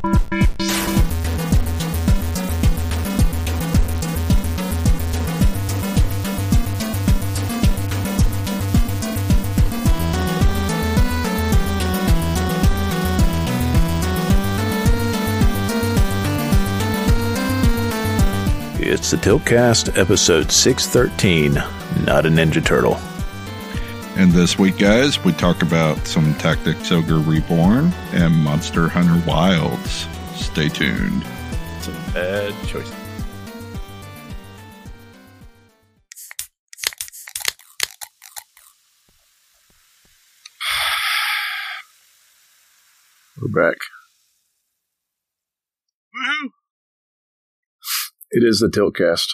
It's the Tiltcast, episode 613, Not a Ninja Turtle. And this week, guys, we talk about some Tactics Ogre Reborn and Monster Hunter Wilds. Stay tuned. Some bad choices. We're back. Woohoo! It is the Tiltcast.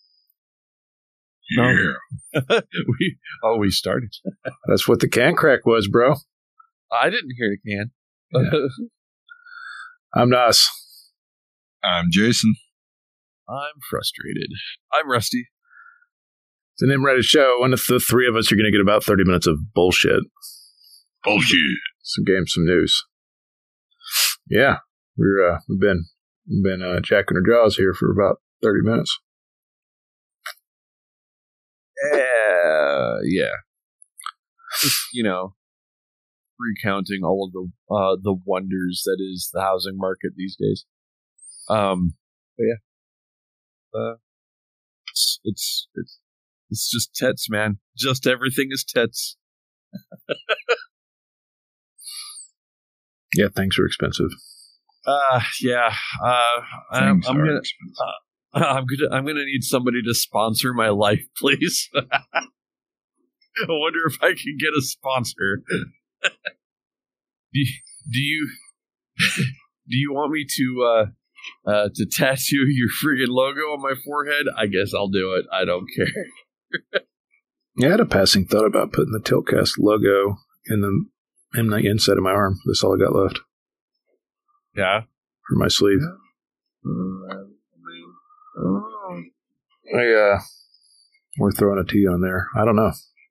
Yeah. we started. That's what the can crack was, bro. I didn't hear a can. Yeah. I'm Nas. I'm Jason. I'm frustrated. I'm Rusty. It's an M-rated show, and if the three of us are going to get about 30 minutes of bullshit. Bullshit. Some games, some news. Yeah, we've been jacking our jaws here for about 30 minutes. Yeah. Just, recounting all of the wonders that is the housing market these days. But yeah. It's just tits, man. Just everything is tits. Yeah, things are expensive. Yeah. I'm gonna need somebody to sponsor my life, please. I wonder if I can get a sponsor. Do you want me to tattoo your friggin' logo on my forehead? I guess I'll do it. I don't care. Yeah, I had a passing thought about putting the Tiltcast logo in the inside of my arm. That's all I got left. Yeah. For my sleeve. We're throwing a T on there. I don't know.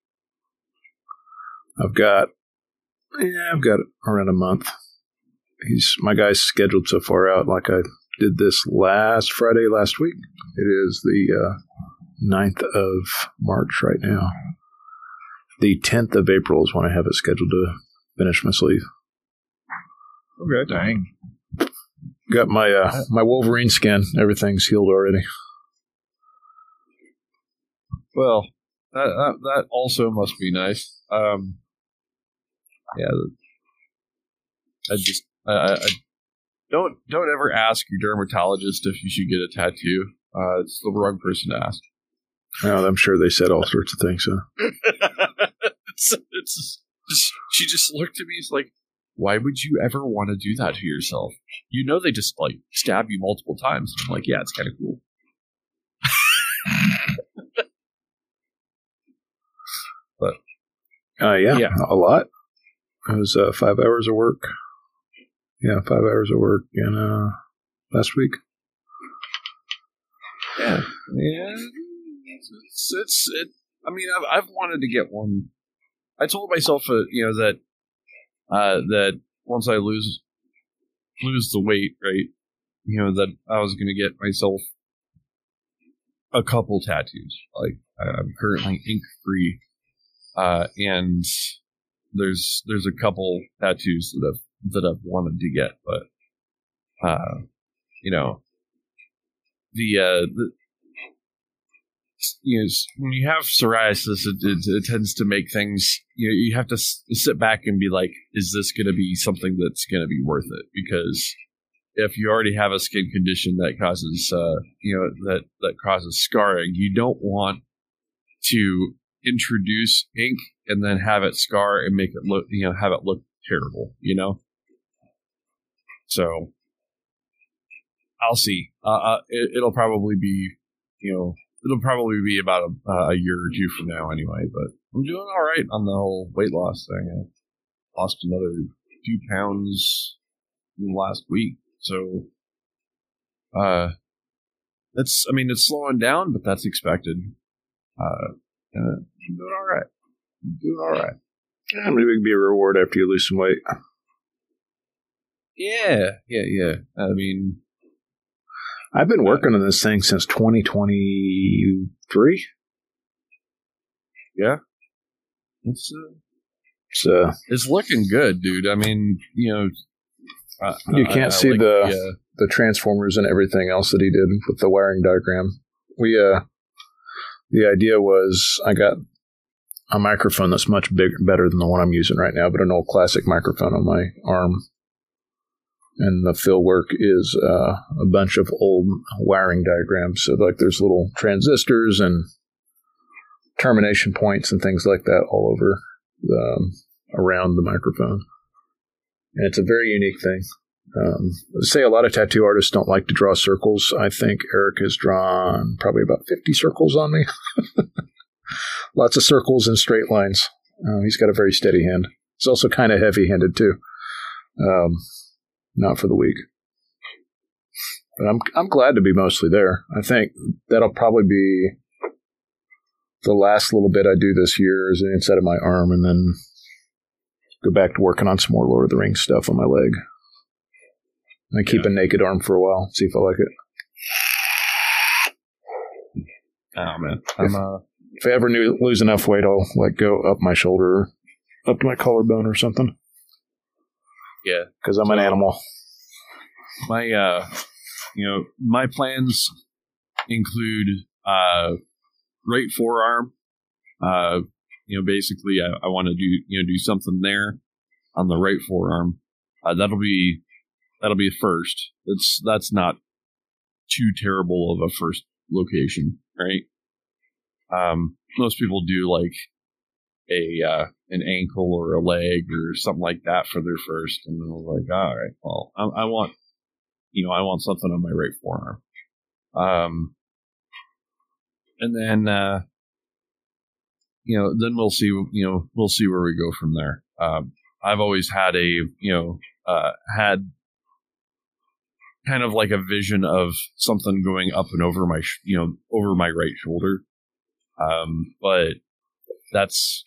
I've got around a month. My guy's scheduled so far out. Like I did this Friday last week. It is the 9th of March right now. The 10th of April is when I have it scheduled to finish my sleeve. Okay. Dang. Got my Wolverine skin. Everything's healed already. Well, that also must be nice. Yeah. I don't ever ask your dermatologist if you should get a tattoo. It's the wrong person to ask. Oh, I'm sure they said all sorts of things. She just looked at me. It's like, why would you ever want to do that to yourself? You know they just like stab you multiple times. I'm like, yeah, it's kind of cool. But yeah, a lot. It was 5 hours of work. Yeah, 5 hours of work in last week. Yeah. I mean, I've wanted to get one. I told myself, that once I lose the weight, right, that I was going to get myself a couple tattoos. Like I'm currently ink free, and there's a couple tattoos that I've wanted to get, but when you have psoriasis, it tends to make things, you have to sit back and be like, is this going to be something that's going to be worth it? Because if you already have a skin condition that causes, that causes scarring, you don't want to introduce ink and then have it scar and make it look, have it look terrible, So I'll see. It'll probably be, it'll probably be about a year or two from now anyway, but I'm doing all right on the whole weight loss thing. I lost another 2 pounds last week. So, it's slowing down, but that's expected. I'm doing all right. Yeah, maybe it could be a reward after you lose some weight. Yeah. I mean, I've been working on this thing since 2023. Yeah. It's looking good, dude. I mean, you can't see the transformers and everything else that he did with the wiring diagram. The idea was I got a microphone that's much better than the one I'm using right now, but an old classic microphone on my arm. And the fill work is a bunch of old wiring diagrams. So like there's little transistors and termination points and things like that all over around the microphone. And it's a very unique thing. Say a lot of tattoo artists don't like to draw circles. I think Eric has drawn probably about 50 circles on me. Lots of circles and straight lines. He's got a very steady hand. He's also kind of heavy-handed too. Not for the weak. But I'm glad to be mostly there. I think that'll probably be the last little bit I do this year is the inside of my arm, and then go back to working on some more Lord of the Rings stuff on my leg. I keep a naked arm for a while, see if I like it. Oh man, if I ever lose enough weight, I'll like go up my shoulder, up to my collarbone or something. Yeah, because I'm an animal. My my plans include right forearm. Basically, I want to do something there on the right forearm. That'll be first. That's not too terrible of a first location, right? Most people do like an ankle or a leg or something like that for their first, and then I'm like, all right, well, I want something on my right forearm. And then then we'll see where we go from there. I've always had had kind of like a vision of something going up and over my over my right shoulder. But that's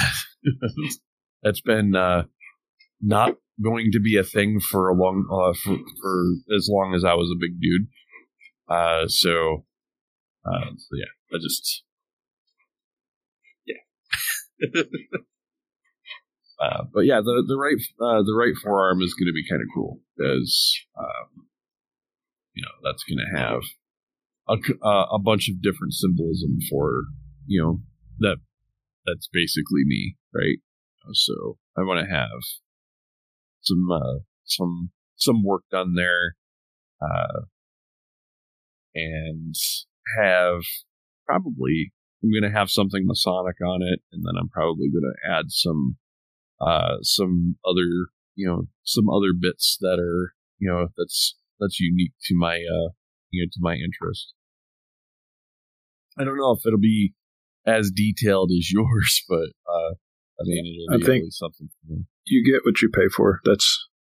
been not going to be a thing for a long for as long as I was a big dude. So yeah, but yeah, the right forearm is going to be kind of cool because that's going to have a bunch of different symbolism for that's basically me, right? So I want to have some work done there, and have probably I'm going to have something Masonic on it, and then I'm probably going to add some other bits that are that's unique to my to my interest. I don't know if it'll be as detailed as yours, but I mean, it'll be I think something for me. You get what you pay for. That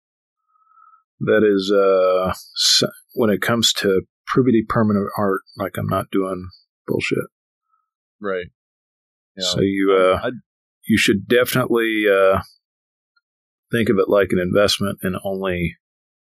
is when it comes to pretty permanent art, like I'm not doing bullshit. Right. Yeah. So you should definitely think of it like an investment and only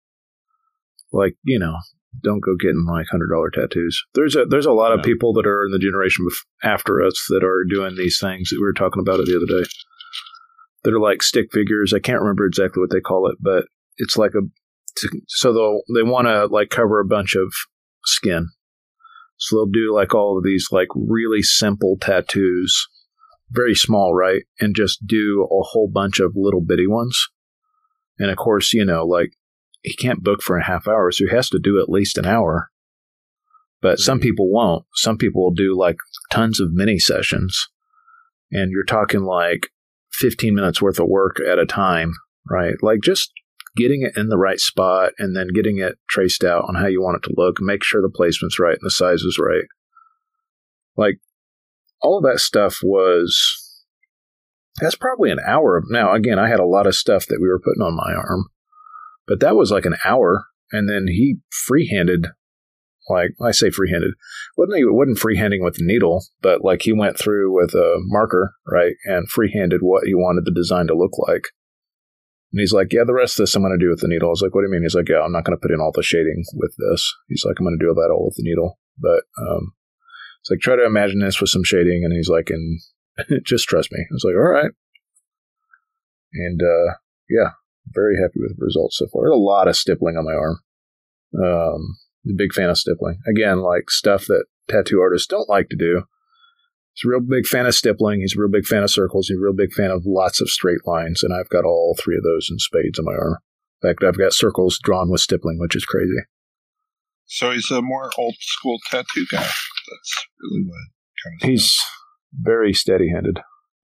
don't go getting like $100 tattoos. There's a lot of people that are in the generation after us that are doing these things that we were talking about it the other day. That are like stick figures. I can't remember exactly what they call it, but it's like they want to like cover a bunch of skin. So they'll do like all of these like really simple tattoos, very small, right? And just do a whole bunch of little bitty ones. And of course, like he can't book for a half hour, so he has to do at least an hour. But some people won't. Some people will do like tons of mini sessions. And you're talking like 15 minutes worth of work at a time, right? Like just getting it in the right spot and then getting it traced out on how you want it to look, make sure the placement's right and the size is right. Like all of that stuff that's probably an hour. Now, again, I had a lot of stuff that we were putting on my arm, but that was like an hour. And then he freehanded, like I say freehanded, wasn't freehanding with the needle, but like he went through with a marker, right? And freehanded what he wanted the design to look like. And he's like, yeah, the rest of this I'm going to do with the needle. I was like, what do you mean? He's like, yeah, I'm not going to put in all the shading with this. He's like, I'm going to do that all with the needle. But it's like, try to imagine this with some shading. And he's like, and just trust me. I was like, all right. And yeah, very happy with the results so far. There's a lot of stippling on my arm. I'm a big fan of stippling. Again, like stuff that tattoo artists don't like to do. He's a real big fan of stippling. He's a real big fan of circles. He's a real big fan of lots of straight lines. And I've got all three of those in spades on my arm. In fact, I've got circles drawn with stippling, which is crazy. So he's a more old school tattoo guy. That's really what kind of he's very steady-handed.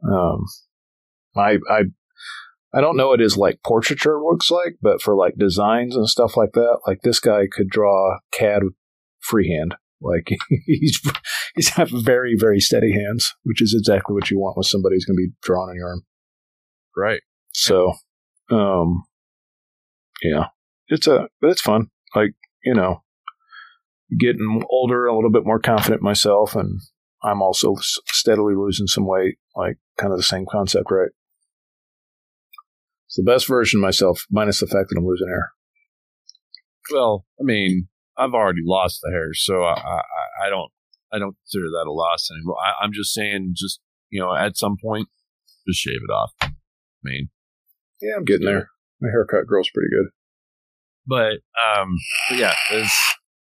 I don't know what his like portraiture looks like, but for like designs and stuff like that, like this guy could draw CAD freehand. Like he's got very, very steady hands, which is exactly what you want with somebody who's going to be drawing on your arm. Right. So, yeah, it's fun. Like, you know, getting older, a little bit more confident myself, and I'm also steadily losing some weight. Like, kind of the same concept, right? It's the best version of myself, minus the fact that I'm losing hair. Well, I mean, I've already lost the hair, so I don't consider that a loss anymore. I'm just saying, just, you know, at some point, just shave it off. I mean, yeah, I'm getting there. My haircut grows pretty good. But yeah, it's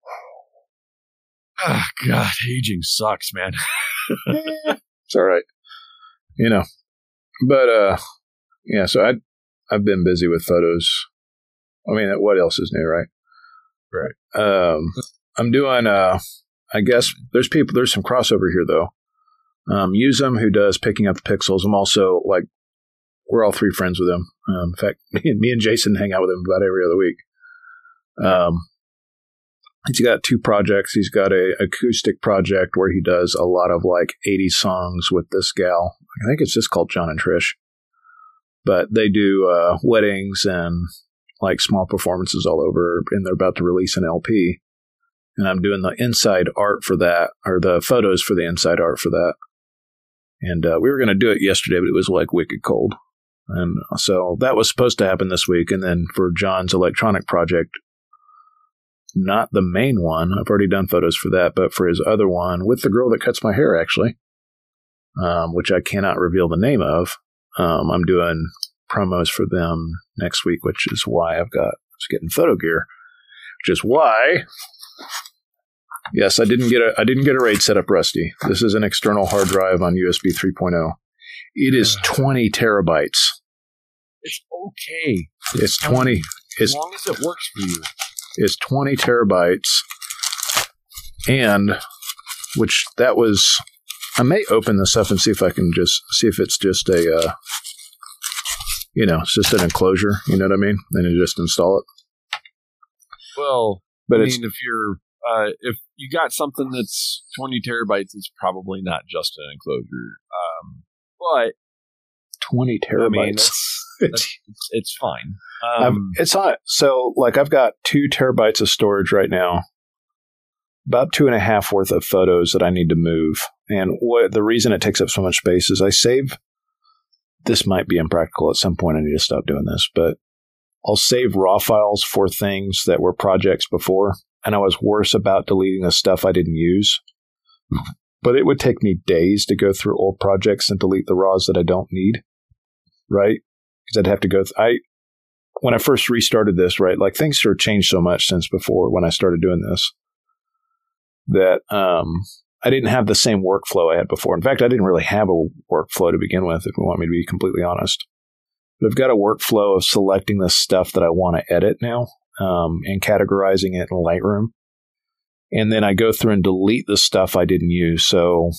God, aging sucks, man. It's all right, you know. But yeah, so I've been busy with photos. I mean, what else is new, right? Right. I'm doing. I guess there's some crossover here though. Usem, who does picking up the pixels. I'm also like, we're all three friends with him. In fact, me and Jason hang out with him about every other week. He's got two projects. He's got a acoustic project where he does a lot of like 80s songs with this gal. I think it's just called John and Trish. But they do weddings and like small performances all over, and they're about to release an LP. And I'm doing the inside art for that, or the photos for the inside art for that. And we were going to do it yesterday, but it was like wicked cold. And so that was supposed to happen this week. And then for John's electronic project, not the main one, I've already done photos for that, but for his other one, with the girl that cuts my hair, actually, which I cannot reveal the name of, I'm doing promos for them next week, which is why I was getting photo gear, which is why, yes, I didn't get a RAID set up, Rusty. This is an external hard drive on USB 3.0. It is 20 terabytes. It's okay. It's 20. As long as it works for you. It's 20 terabytes. And, which that was, I may open this up and see if I can just, see if it's just a, it's just an enclosure, you know what I mean? And you just install it. Well, but I mean, if you got something that's 20 terabytes, it's probably not just an enclosure. But 20 terabytes. I mean, it's fine. It's not, so like I've got 2 terabytes of storage right now, about 2.5 worth of photos that I need to move. And the reason it takes up so much space is I save, this might be impractical at some point, I need to stop doing this, but I'll save raw files for things that were projects before. And I was worse about deleting the stuff I didn't use. But it would take me days to go through old projects and delete the raws that I don't need, right? Because I'd have to go when I first restarted this, right, like things have changed so much since before when I started doing this that I didn't have the same workflow I had before. In fact, I didn't really have a workflow to begin with, if you want me to be completely honest. But I've got a workflow of selecting the stuff that I want to edit now and categorizing it in Lightroom. And then I go through and delete the stuff I didn't use. So,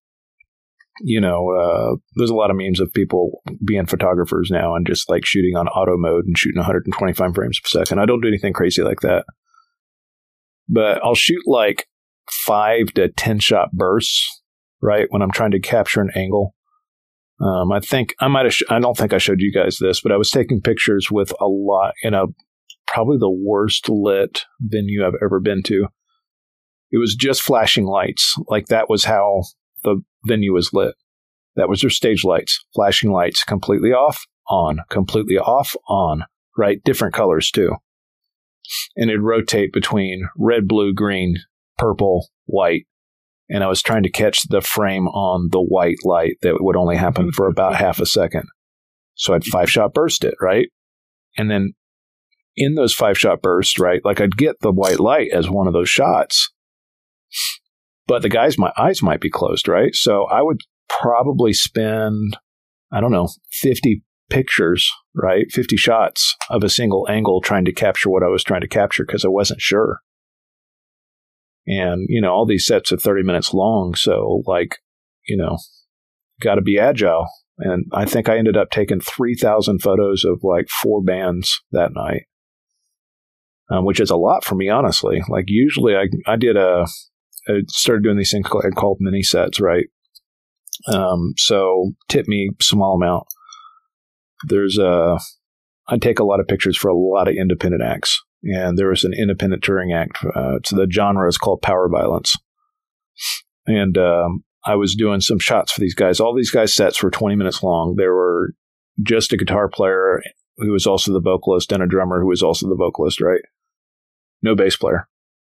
there's a lot of memes of people being photographers now and just like shooting on auto mode and shooting 125 frames per second. I don't do anything crazy like that. But I'll shoot like 5 to 10 shot bursts, right, when I'm trying to capture an angle. I think I don't think I showed you guys this, but I was taking pictures with a lot in probably the worst lit venue I've ever been to. It was just flashing lights. Like that was how the venue was lit. That was their stage lights. Flashing lights, completely off, on, right? Different colors too. And it'd rotate between red, blue, green, purple, white. And I was trying to catch the frame on the white light that would only happen for about half a second. So I'd 5-shot burst it, right? And then in those 5-shot bursts, right, like I'd get the white light as one of those shots. But my eyes might be closed, right? So I would probably spend, 50 pictures, right? 50 shots of a single angle trying to capture what I was trying to capture because I wasn't sure. And, all these sets are 30 minutes long. So, got to be agile. And I think I ended up taking 3,000 photos of 4 bands that night, which is a lot for me, honestly. Like, usually I started doing these things called mini sets, right? So tip me small amount. I take a lot of pictures for a lot of independent acts. And there was an independent touring act. So the genre is called Power Violence. And I was doing some shots for these guys. All these guys' sets were 20 minutes long. There were just a guitar player who was also the vocalist and a drummer who was also the vocalist, right? No bass player.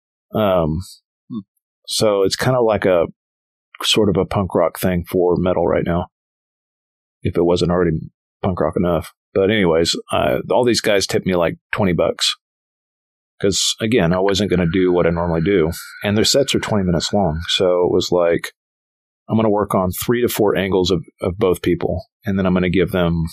So it's kind of like a sort of a punk rock thing for metal right now, if it wasn't already punk rock enough. But anyways, all these guys tipped me like $20. Because, again, I wasn't going to do what I normally do. And their sets are 20 minutes long. So it was like, I'm going to work on 3 to 4 angles of both people. And then I'm going to give them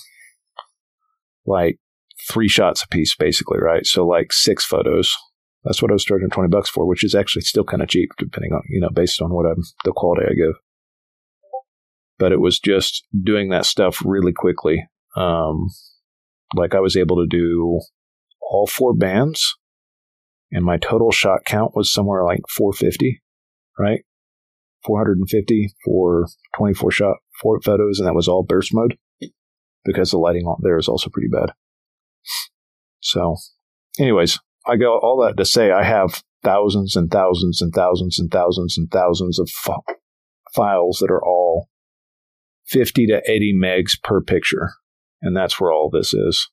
3 shots apiece, basically, right? So 6 photos. That's what I was charging $20 for, which is actually still kind of cheap, depending on, based on the quality I give. But it was just doing that stuff really quickly. I was able to do all 4 bands. And my total shot count was somewhere like 450, right? 450 for 24 shot 4 photos, and that was all burst mode because the lighting on there is also pretty bad. So, anyways, I go all that to say I have thousands and thousands and thousands and thousands and thousands of files that are all 50 to 80 megs per picture, and that's where all this is.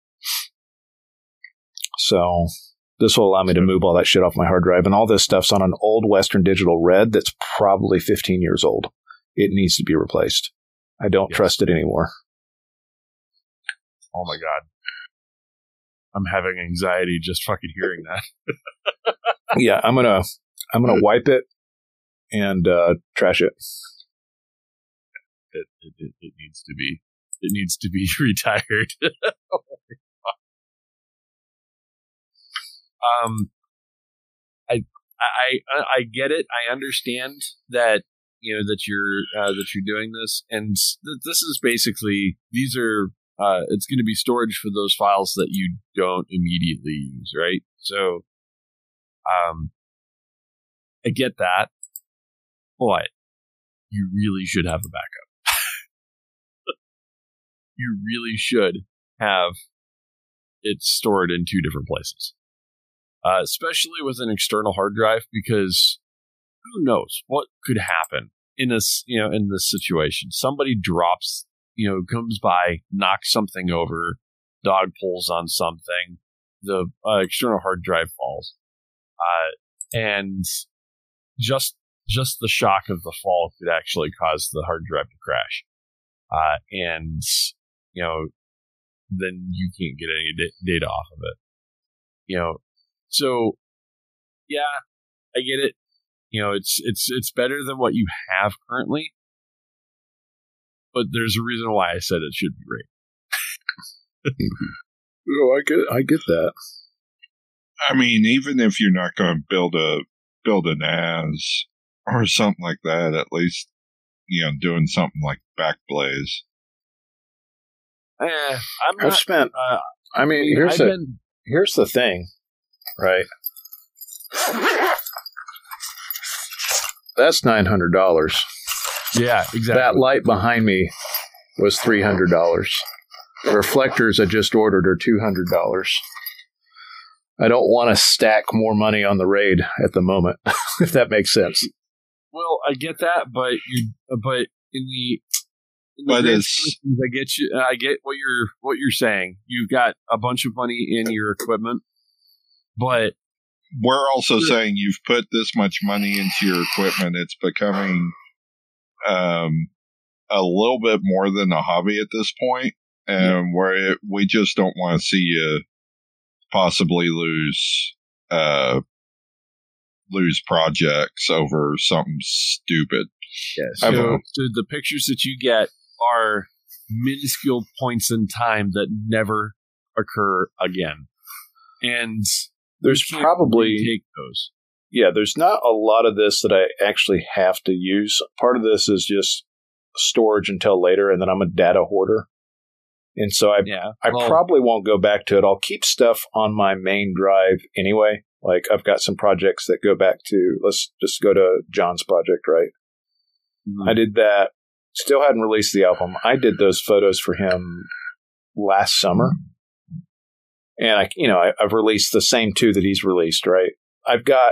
So this will allow me to move all that shit off my hard drive. And all this stuff's on an old Western Digital Red that's probably 15 years old. It needs to be replaced. I don't trust it anymore. Oh my God. I'm having anxiety just fucking hearing that. Yeah, I'm gonna wipe it and trash it. It needs to be retired. Oh my God. I get it. I understand that that you're doing this, and this is basically it's going to be storage for those files that you don't immediately use, right? So, I get that, but you really should have a backup. You really should have it stored in 2 different places. Especially with an external hard drive, because who knows what could happen in this situation. Somebody drops, comes by, knocks something over, dog pulls on something, the external hard drive falls, and just the shock of the fall could actually cause the hard drive to crash, and then you can't get any data off of it. So, yeah, I get it. It's better than what you have currently, but there's a reason why I said it should be right. Oh, I get that. I mean, even if you're not going to build an NAS or something like that, at least doing something like Backblaze. I've spent. Here's the thing. Right. That's $900. Yeah, exactly. That light behind me was $300. The reflectors I just ordered are $200. I don't want to stack more money on the RAID at the moment, if that makes sense. Well, I get that, but in But I get what you're saying. You've got a bunch of money in your equipment, but we're also saying you've put this much money into your equipment. It's becoming a little bit more than a hobby at this point, and we just don't want to see you possibly lose projects over something stupid. Yeah, so the pictures that you get are minuscule points in time that never occur again, and there's probably take those. Yeah, there's not a lot of this that I actually have to use. Part of this is just storage until later, and then I'm a data hoarder. And so I probably won't go back to it. I'll keep stuff on my main drive anyway. Like I've got some projects that go back to, let's just go to John's project, right? Mm-hmm. I did that. Still hadn't released the album. I did those photos for him last summer. And I've released the same 2 that he's released, right? I've got,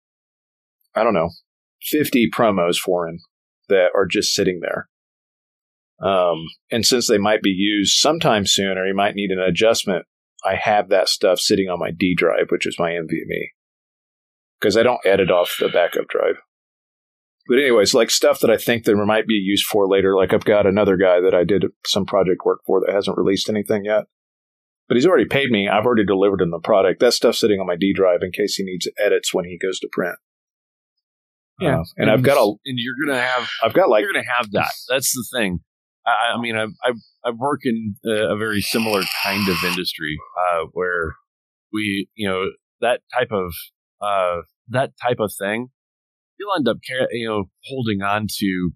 50 promos for him that are just sitting there. And since they might be used sometime soon, or he might need an adjustment, I have that stuff sitting on my D drive, which is my NVMe, because I don't edit off the backup drive. But anyways, like stuff that I think there might be use for later. Like I've got another guy that I did some project work for that hasn't released anything yet, but he's already paid me. I've already delivered him the product. That stuff's sitting on my D drive in case he needs edits when he goes to print. Yeah, and I've got you're gonna have that. That's the thing. I mean, I work in a very similar kind of industry where we, that type of thing, you'll end up, holding on to,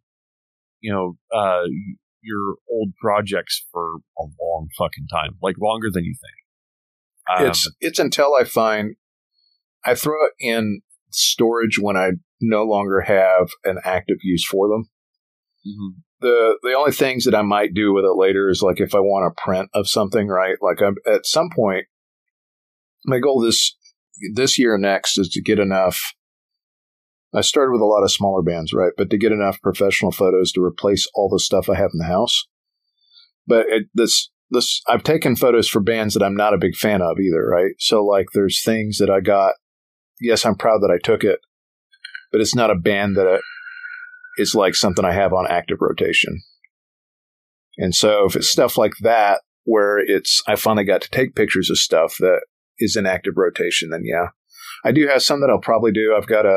your old projects for a long fucking time, like longer than you think. It's until I find I throw it in storage when I no longer have an active use for them. Mm-hmm. The only things that I might do with it later is like if I want a print of something, right? Like at some point, my goal this year next is to get enough. I started with a lot of smaller bands, right? But to get enough professional photos to replace all the stuff I have in the house. But I've taken photos for bands that I'm not a big fan of either, right? So like there's things that I got. Yes, I'm proud that I took it, but it's not a band that it's like something I have on active rotation. And so if it's stuff like that, where I finally got to take pictures of stuff that is in active rotation, then yeah. I do have some that I'll probably do. I've got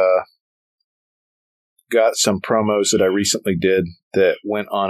some promos that I recently did that went on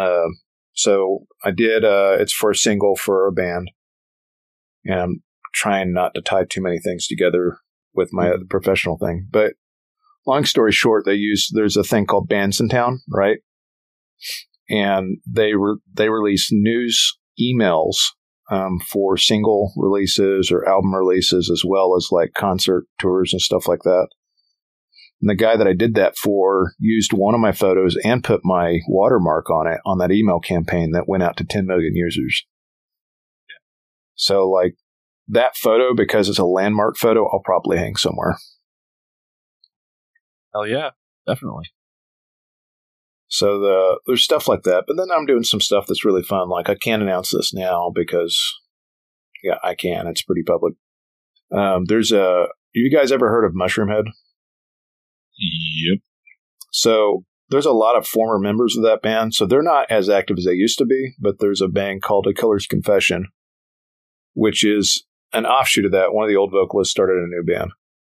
it's for a single for a band. And I'm trying not to tie too many things together with my professional thing. But long story short, there's a thing called Bands in Town, right? And they release news emails for single releases or album releases, as well as like concert tours and stuff like that. And the guy that I did that for used one of my photos and put my watermark on it on that email campaign that went out to 10 million users. Yeah. So like that photo, because it's a landmark photo, I'll probably hang somewhere. Hell yeah, definitely. So there's stuff like that. But then I'm doing some stuff that's really fun. Like I can't announce this now because, yeah, I can. It's pretty public. Have you guys ever heard of Mushroomhead? Yep. So there's a lot of former members of that band. So they're not as active as they used to be, but there's a band called A Killer's Confession, which is an offshoot of that. One of the old vocalists started a new band.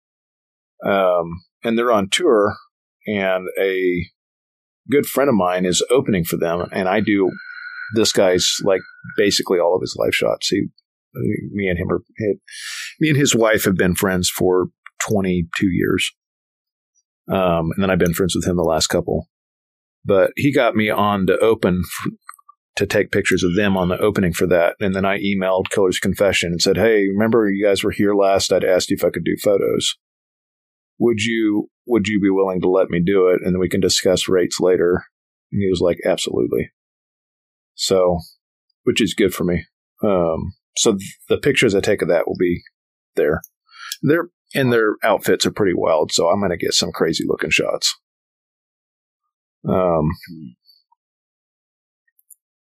And they're on tour, and a good friend of mine is opening for them, and I do this guy's like basically all of his live shots. Me and his wife have been friends for 22 years. And then I've been friends with him the last couple. But he got me on to open to take pictures of them on the opening for that. And then I emailed Killer's Confession and said, hey, remember you guys were here last? I'd asked you if I could do photos. Would you be willing to let me do it? And then we can discuss rates later. And he was like, absolutely. So, which is good for me. So the pictures I take of that will be there. Their outfits are pretty wild, so I'm going to get some crazy looking shots.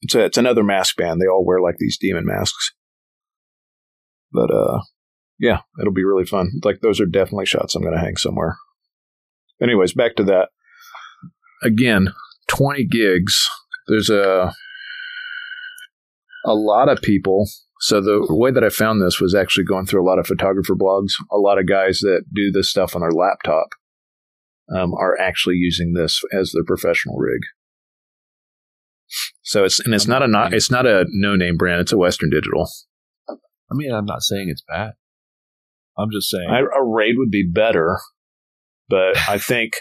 It's another mask band. They all wear like these demon masks. But yeah, it'll be really fun. Like those are definitely shots I'm going to hang somewhere. Anyways, back to that. Again, 20 gigs. There's a lot of people. So the way that I found this was actually going through a lot of photographer blogs. A lot of guys that do this stuff on their laptop are actually using this as their professional rig. So it's not a no-name brand. It's a Western Digital. I mean, I'm not saying it's bad. I'm just saying a Raid would be better, but I think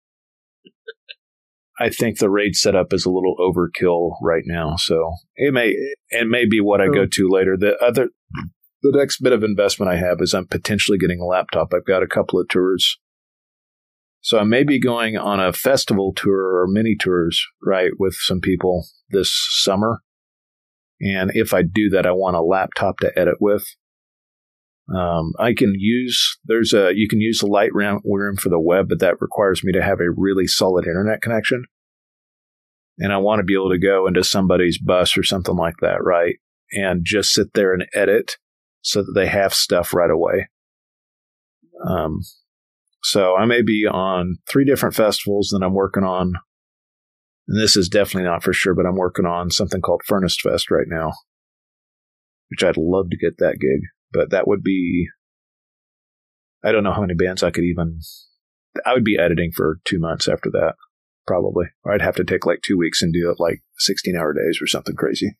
the Raid setup is a little overkill right now. So it may be what I go to later. The next bit of investment I have is I'm potentially getting a laptop. I've got a couple of tours. So I may be going on a festival tour or mini tours, right, with some people this summer. And if I do that, I want a laptop to edit with. You can use the Lightroom for the web, but that requires me to have a really solid internet connection. And I want to be able to go into somebody's bus or something like that, right? And just sit there and edit so that they have stuff right away. So I may be on 3 different festivals that I'm working on. And this is definitely not for sure, but I'm working on something called Furnace Fest right now, which I'd love to get that gig. But that would be, I don't know how many bands I would be editing for 2 months after that, probably. Or I'd have to take like 2 weeks and do it like 16-hour days or something crazy.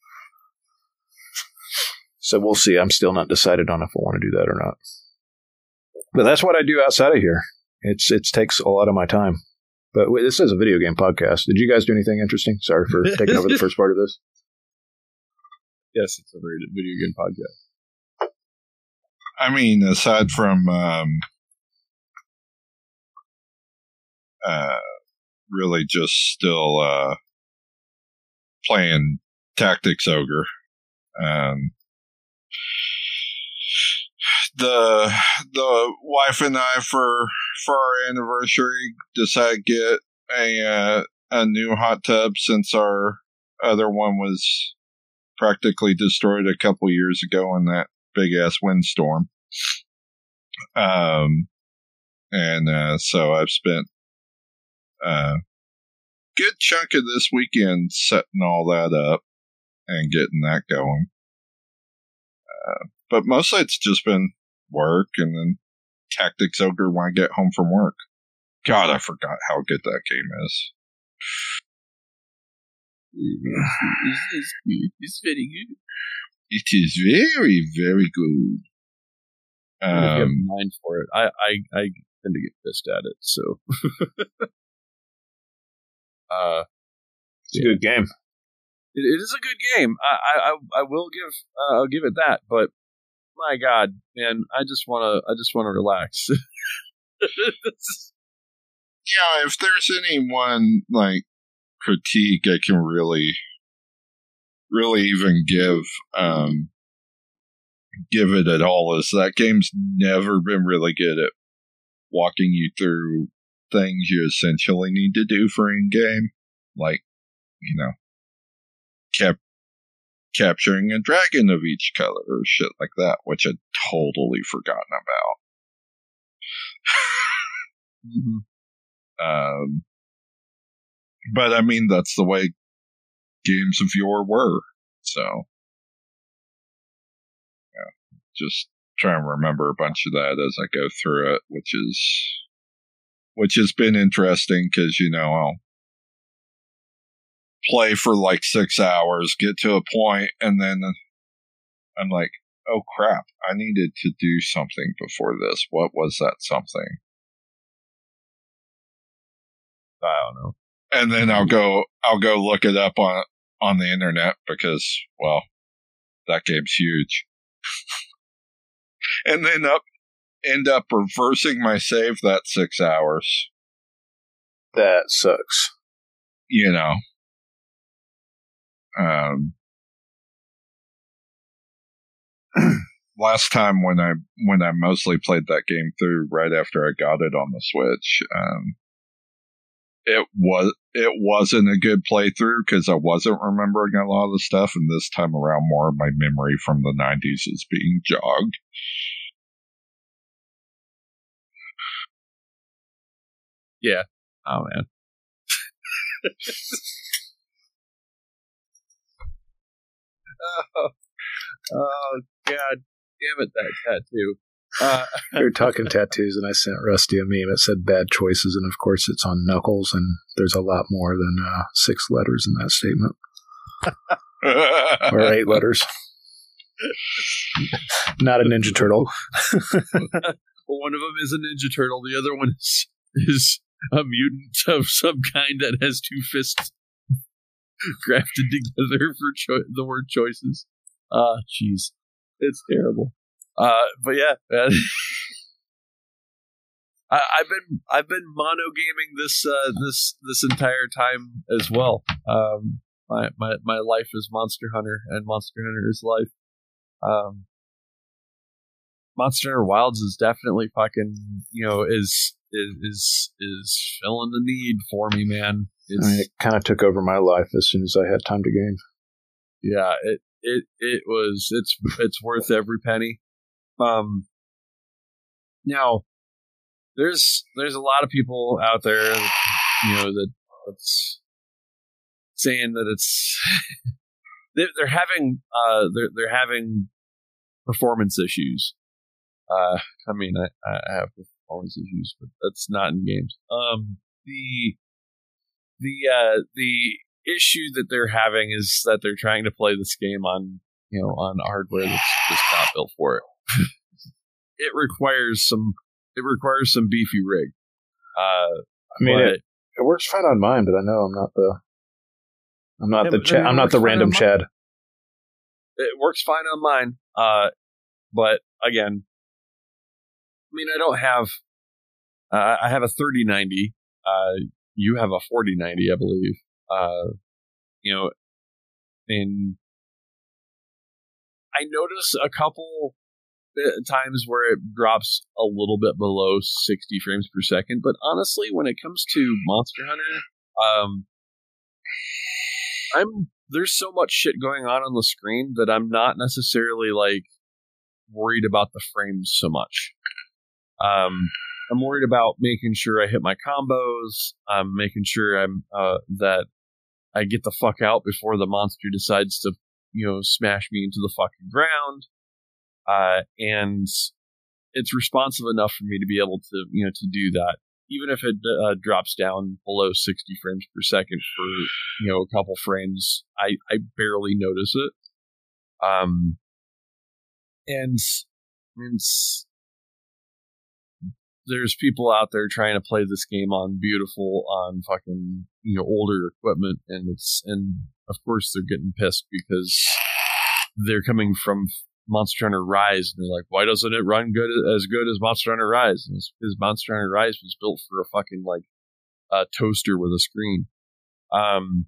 So we'll see. I'm still not decided on if I want to do that or not. But that's what I do outside of here. It takes a lot of my time. But this is a video game podcast. Did you guys do anything interesting? Sorry for taking over the first part of this. Yes, it's a very video game podcast. I mean, aside from really just still playing Tactics Ogre, the wife and I for our anniversary decided to get a new hot tub since our other one was practically destroyed a couple years ago in that big ass windstorm. So I've spent a good chunk of this weekend setting all that up and getting that going. But mostly it's just been work and then Tactics Ogre when I get home from work. God, I forgot how good that game is. It's very good. It is very, very good. I have mind for it. I tend to get pissed at it, so. It's a good game. It is a good game. I will I'll give it that, but my God, man, I just want to relax. Yeah, if there's any one like critique I can really even give it at all is that game's never been really good at walking you through things you essentially need to do for in-game, like, you know, capturing a dragon of each color or shit like that, which I'd totally forgotten about. Mm-hmm. But I mean, that's the way games of yore were. So, yeah, just try and remember a bunch of that as I go through it, which has been interesting because, you know, I'll play for like 6 hours, get to a point, and then I'm like, oh crap, I needed to do something before this. What was that something? I don't know. And then I'll go look it up on the internet because, well, that game's huge. And then end up reversing my save that 6 hours. That sucks. You know. Last time when I mostly played that game through right after I got it on the Switch, it wasn't a good playthrough because I wasn't remembering a lot of the stuff, and this time around, more of my memory from the 90s is being jogged. Yeah. Oh, man. Oh, God damn it, that tattoo. We were talking tattoos, and I sent Rusty a meme. It said bad choices, and of course it's on knuckles, and there's a lot more than 6 letters in that statement. Or 8 letters. Not a Ninja Turtle. Well, one of them is a Ninja Turtle. The other one is a mutant of some kind that has 2 fists grafted together for the word choices. Jeez. It's terrible. But yeah, I've been mono gaming this entire time as well. My life is Monster Hunter, and Monster Hunter is life. Monster Hunter Wilds is definitely fucking, is filling the need for me, man. It kind of took over my life as soon as I had time to game. Yeah, it's worth every penny. Now there's a lot of people out there, that's saying that it's they're having performance issues. I mean, I have performance issues, but that's not in games. The issue that they're having is that they're trying to play this game on hardware that's just not built for it. It requires some beefy rig. I mean, it works fine on mine, but I know I'm not the random Chad. It works fine on mine. But again, I mean, I don't have. I have a 3090. You have a 4090, I believe. And I notice a couple times where it drops a little bit below 60 frames per second, but honestly, when it comes to Monster Hunter, there's so much shit going on the screen that I'm not necessarily like worried about the frames so much. I'm worried about making sure I hit my combos. I'm making sure that I get the fuck out before the monster decides to, smash me into the fucking ground. And it's responsive enough for me to be able to, to do that. Even if it drops down below 60 frames per second for, a couple frames, I barely notice it. And there's people out there trying to play this game on fucking, older equipment, and of course they're getting pissed because they're coming from Monster Hunter Rise, and they're like, why doesn't it run as good as Monster Hunter Rise? And it's because Monster Hunter Rise was built for a fucking toaster with a screen. On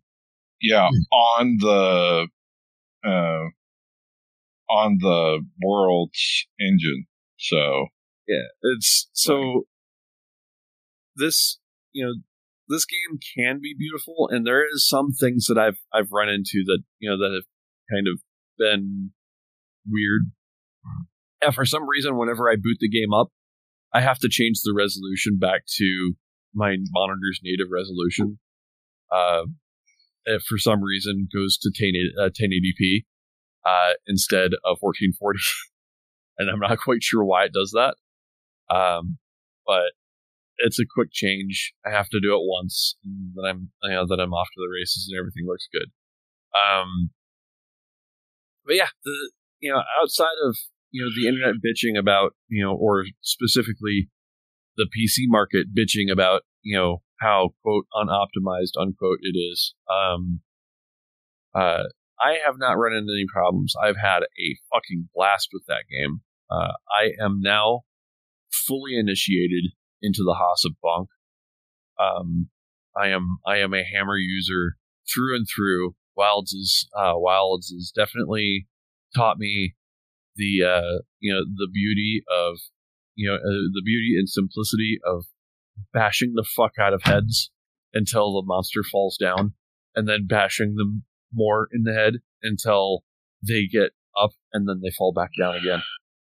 the World's engine. So yeah, it's so this this game can be beautiful, and there is some things that I've run into that that have kind of been weird. And for some reason, whenever I boot the game up, I have to change the resolution back to my monitor's native resolution. It for some reason goes to 1080p instead of 1440, and I'm not quite sure why it does that. But it's a quick change. I have to do it once, and then I'm off to the races, and everything looks good. But yeah, outside of the internet bitching about or specifically the PC market bitching about how quote unoptimized unquote it is, I have not run into any problems. I've had a fucking blast with that game. I am now fully initiated into the Haas of Bonk. I am a hammer user through and through. Wilds is definitely taught me the beauty of the beauty and simplicity of bashing the fuck out of heads until the monster falls down, and then bashing them more in the head until they get up and then they fall back down again.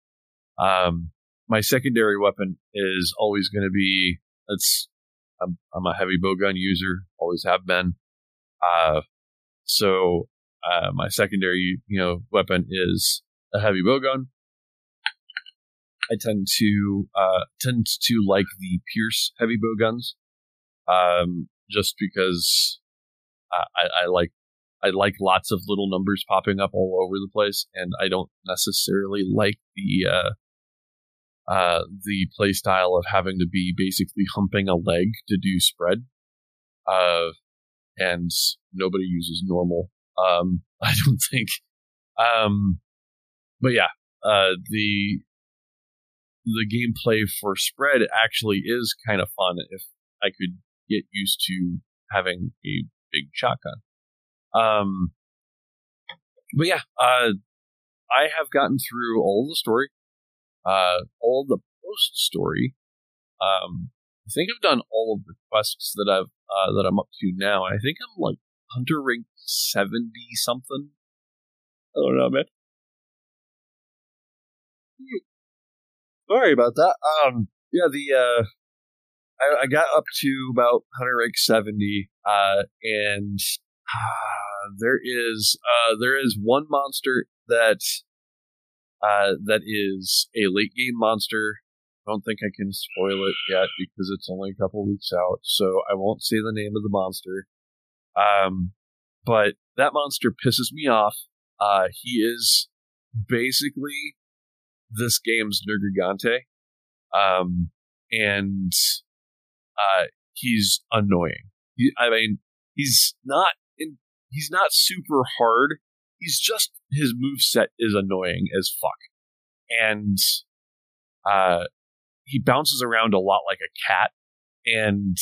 My secondary weapon is always going to be, I'm a heavy bowgun user, always have been. So my secondary, weapon is a heavy bowgun. I tend to like the Pierce heavy bowguns, just because I like lots of little numbers popping up all over the place, and I don't necessarily like the play style of having to be basically humping a leg to do spread. And nobody uses normal. I don't think. But yeah, the gameplay for spread actually is kind of fun if I could get used to having a big shotgun. But yeah, I have gotten through all the story, all the post story. I think I've done all of the quests that I'm up to now. I think I'm like Hunter rank 70 something. I don't know, man. Sorry about that. Yeah, I got up to about Hunter rank 70, and there is one monster that is a late game monster. I don't think I can spoil it yet because it's only a couple weeks out, so I won't say the name of the monster. But that monster pisses me off. He is basically this game's Nergigante, and he's annoying. He's not super hard. He's just, his moveset is annoying as fuck, and he bounces around a lot like a cat, and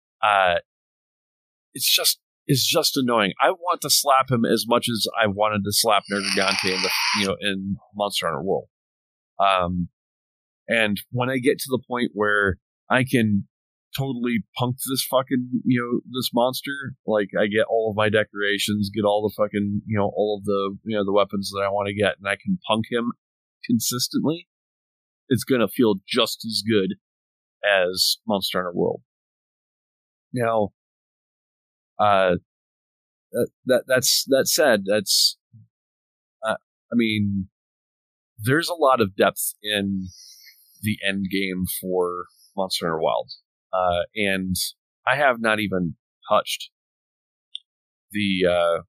it's just annoying. I want to slap him as much as I wanted to slap Nergigante in Monster Hunter World. And when I get to the point where I can totally punk this fucking, this monster, like I get all of my decorations, get all the fucking, all of the, the weapons that I want to get, and I can punk him consistently, it's going to feel just as good as Monster Hunter World. Now, that said, there's a lot of depth in the end game for Monster Hunter Wilds, and I have not even touched the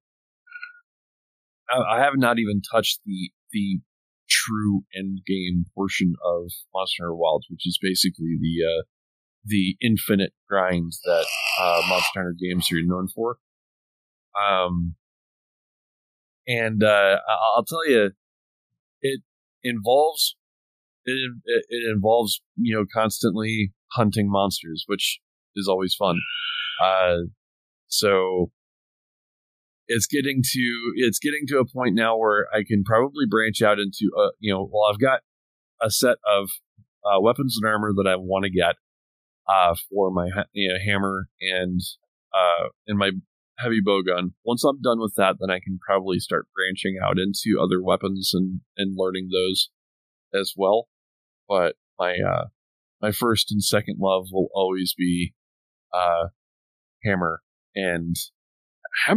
true end game portion of Monster Hunter Wilds, which is basically the infinite grinds that Monster Hunter games are known for. And I'll tell you, it involves constantly hunting monsters, which is always fun. So it's getting to a point now where I can probably branch out into I've got a set of weapons and armor that I want to get for my hammer and my heavy bowgun. Once I'm done with that, then I can probably start branching out into other weapons and learning those as well. But my first and second love will always be hammer and heavy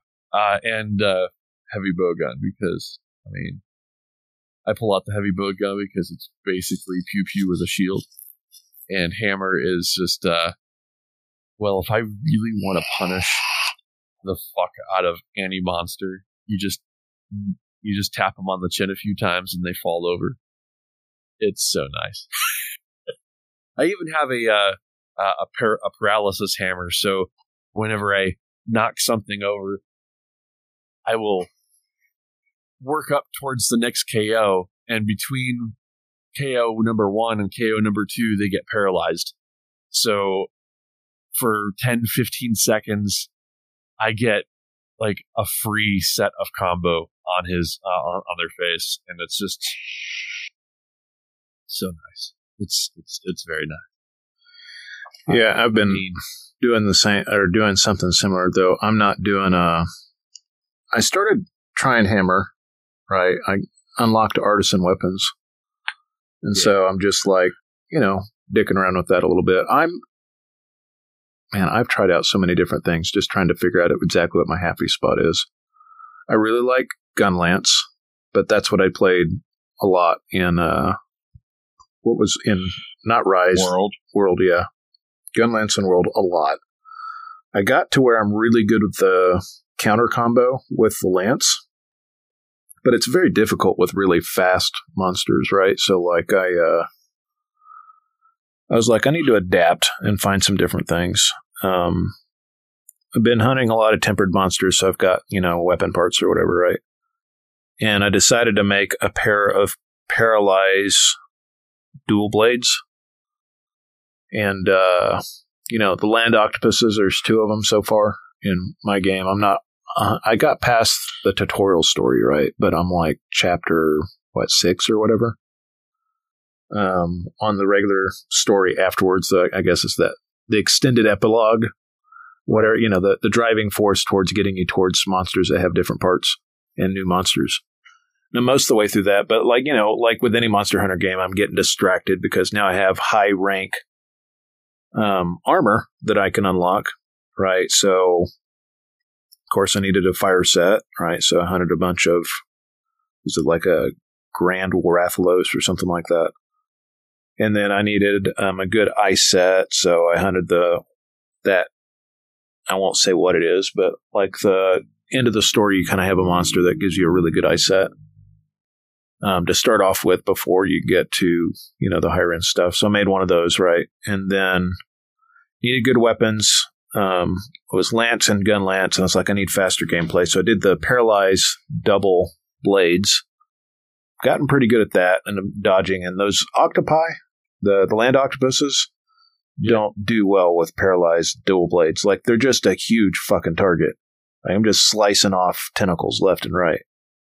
bowgun, because I pull out the heavy bowgun because it's basically pew pew with a shield, and hammer is just if I really want to punish the fuck out of any monster, you just tap them on the chin a few times and they fall over. It's so nice. I even have a paralysis hammer, so whenever I knock something over, I will work up towards the next KO, and between KO number 1 and KO number 2, they get paralyzed. So for 10-15 seconds, I get like a free set of combo on his on their face, and it's just so nice. It's very nice. Yeah, I've been doing the same or doing something similar, though. I'm not doing I started trying hammer, right? I unlocked artisan weapons. And so I'm just like, dicking around with that a little bit. I've tried out so many different things, just trying to figure out exactly what my happy spot is. I really like Gunlance, but that's what I played a lot in, what was in, not Rise. World, yeah. Gunlance and World a lot. I got to where I'm really good with the counter combo with the lance, but it's very difficult with really fast monsters, right? So like I was like, I need to adapt and find some different things. I've been hunting a lot of tempered monsters, so I've got, weapon parts or whatever, right? And I decided to make a pair of Paralyze dual blades. And, the land octopuses, there's 2 of them so far in my game. I'm not, I got past the tutorial story, right? But I'm like chapter, 6 or whatever. On the regular story afterwards, I guess it's the extended epilogue, whatever, the driving force towards getting you towards monsters that have different parts and new monsters. Now, most of the way through that, but like with any Monster Hunter game, I'm getting distracted because now I have high rank armor that I can unlock, right? So, of course, I needed a fire set, right? So I hunted a bunch of, was it like a Grand Rathalos or something like that? And then I needed a good ice set, so I hunted that. I won't say what it is, but like the end of the story, you kind of have a monster that gives you a really good ice set to start off with before you get to the higher end stuff. So I made one of those, right? And then needed good weapons. It was lance and gun lance, and I was like, I need faster gameplay, so I did the Paralyze double blades. Gotten pretty good at that and dodging, and those octopi. The land octopuses don't do well with Paralyzed dual blades. Like, they're just a huge fucking target. I'm just slicing off tentacles left and right.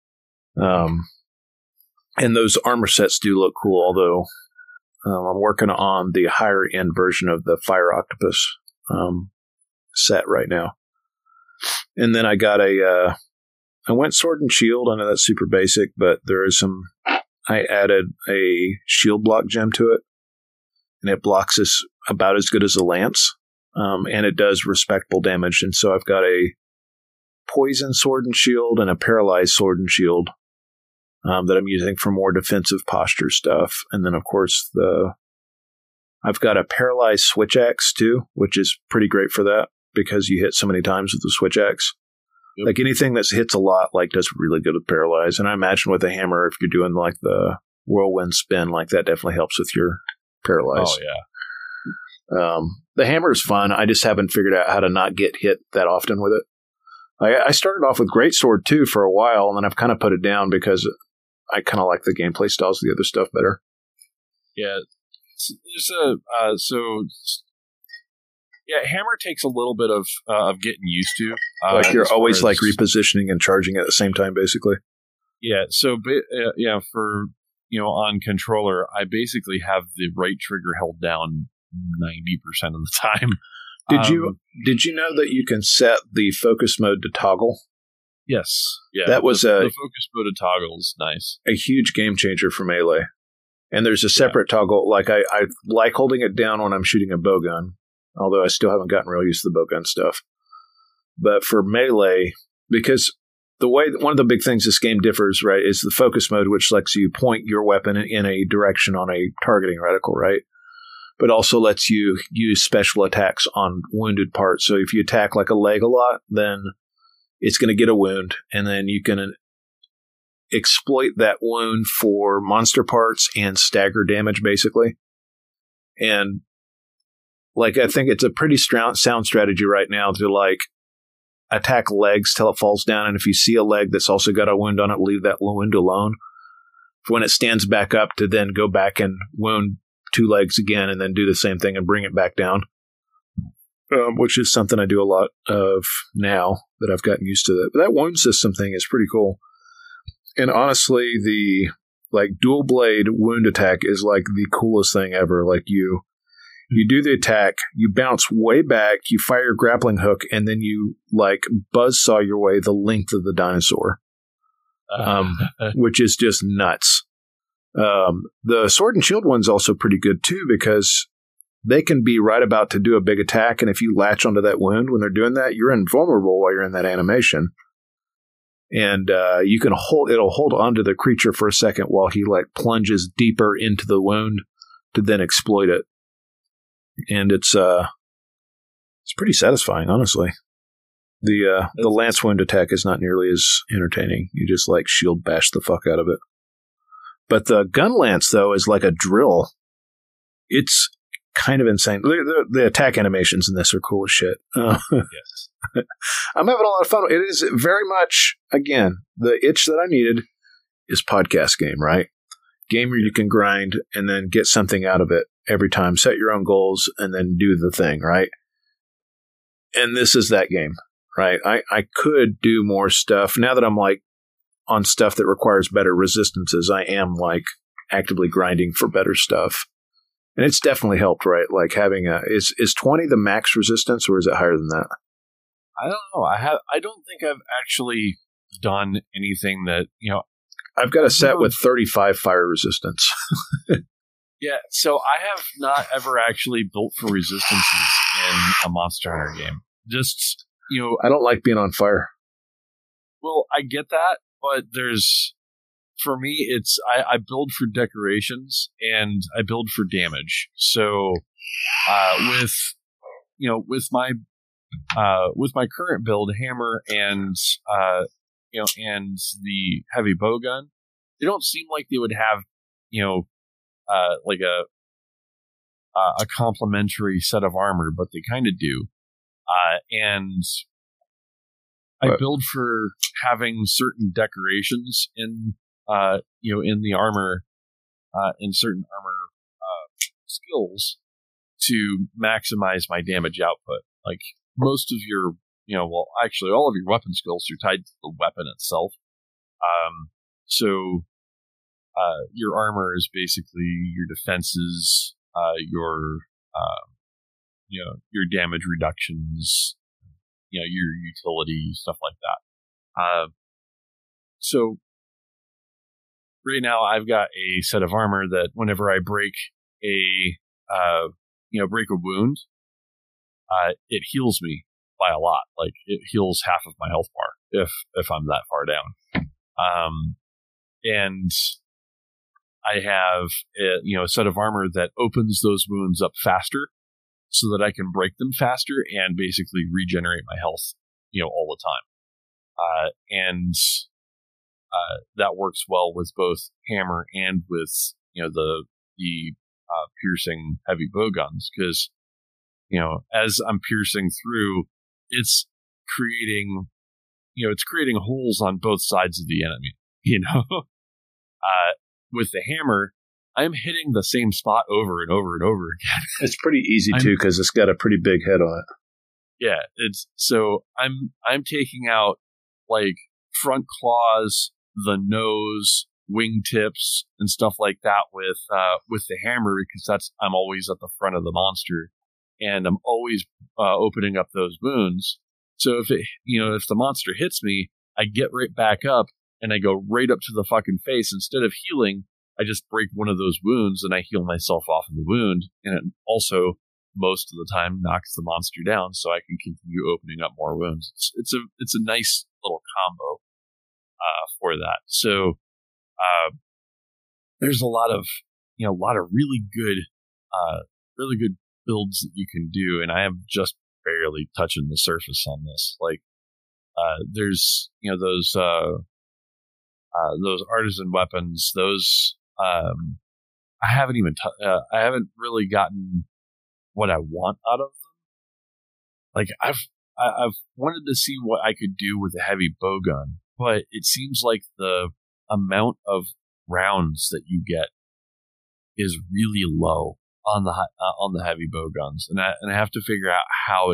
And those armor sets do look cool, although I'm working on the higher end version of the Fire Octopus set right now. And then I got I went Sword and Shield. I know that's super basic, but there is I added a shield block gem to it. And it blocks us about as good as a lance. And it does respectable damage. And so I've got a poison sword and shield and a paralyzed sword and shield that I'm using for more defensive posture stuff. And then, of course, I've got a paralyzed switch axe, too, which is pretty great for that because you hit so many times with the switch axe. Yep. Like anything that hits a lot, does really good with paralyze. And I imagine with a hammer, if you're doing like the whirlwind spin, like that definitely helps with your paralyze. Oh, yeah. The hammer is fun. I just haven't figured out how to not get hit that often with it. I started off with Greatsword, too, for a while, and then I've kind of put it down because I kind of like the gameplay styles of the other stuff better. Yeah. Hammer takes a little bit of getting used to. Like you're always like repositioning and charging at the same time, basically. Yeah. So, for on controller, I basically have the right trigger held down 90% of the time. Did you know that you can set the focus mode to toggle? Yes. Yeah. That was the focus mode to toggle is nice. A huge game changer for Melee. And there's a separate toggle. Like I like holding it down when I'm shooting a bowgun, although I still haven't gotten real used to the bowgun stuff. But for Melee, because one of the big things this game differs, right, is the focus mode, which lets you point your weapon in a direction on a targeting reticle, right? But also lets you use special attacks on wounded parts. So if you attack like a leg a lot, then it's going to get a wound, and then you can exploit that wound for monster parts and stagger damage, basically. And I think it's a pretty sound strategy right now to attack legs till it falls down, and if you see a leg that's also got a wound on it, leave that wound alone. When it stands back up, to then go back and wound 2 legs again, and then do the same thing and bring it back down, which is something I do a lot of now that I've gotten used to. But that wound system thing is pretty cool. And honestly, the dual blade wound attack is the coolest thing ever. You You do the attack, you bounce way back, you fire your grappling hook, and then you like buzzsaw your way the length of the dinosaur, which is just nuts. The sword and shield one's also pretty good too, because they can be right about to do a big attack, and if you latch onto that wound when they're doing that, you're invulnerable while you're in that animation. And you can it'll hold onto the creature for a second while he like plunges deeper into the wound to then exploit it. And it's pretty satisfying, honestly. The lance wound attack is not nearly as entertaining. You just like shield bash the fuck out of it. But the gun lance though is like a drill. It's kind of insane. The attack animations in this are cool as shit. Yes. I'm having a lot of fun. It is very much, again, the itch that I needed is podcast game, right? Game where you can grind and then get something out of it every time. Set your own goals and then do the thing, right? And this is that game, right? I could do more stuff. Now that I'm like on stuff that requires better resistances, I am like actively grinding for better stuff. And it's definitely helped, right? Like having is 20 the max resistance, or is it higher than that? I don't know. I don't think I've actually done anything that, I've got a set with 35 fire resistance. Yeah, so I have not ever actually built for resistances in a Monster Hunter game. Just, I don't like being on fire. Well, I get that, but for me, it's I build for decorations and I build for damage. So with my current build, hammer and and the heavy bow gun, they don't seem like they would have like a complementary set of armor, but they kind of do. And I build for having certain decorations in the armor, in certain armor skills to maximize my damage output. Like most of your, actually all of your weapon skills are tied to the weapon itself. So your armor is basically your defenses, your damage reductions, your utility, stuff like that. So right now I've got a set of armor that whenever I break a wound, it heals me by a lot. Like it heals half of my health bar if I'm that far down. And I have a set of armor that opens those wounds up faster so that I can break them faster and basically regenerate my health, all the time. And that works well with both hammer and with, the piercing heavy bow guns. Because, as I'm piercing through, it's creating holes on both sides of the enemy, with the hammer, I'm hitting the same spot over and over and over again. It's pretty easy too, because it's got a pretty big head on it. Yeah, I'm taking out like front claws, the nose, wingtips, and stuff like that with the hammer, because I'm always at the front of the monster, and I'm always opening up those wounds. So if the monster hits me, I get right back up. And I go right up to the fucking face. Instead of healing, I just break one of those wounds and I heal myself off of the wound. And it also, most of the time, knocks the monster down so I can continue opening up more wounds. It's a nice little combo for that. So there's a lot of really good builds that you can do, and I am just barely touching the surface on this. Like there's those artisan weapons, those I haven't really gotten what I want out of them. Like I've wanted to see what I could do with a heavy bow gun, but it seems like the amount of rounds that you get is really low on the heavy bow guns, and I have to figure out how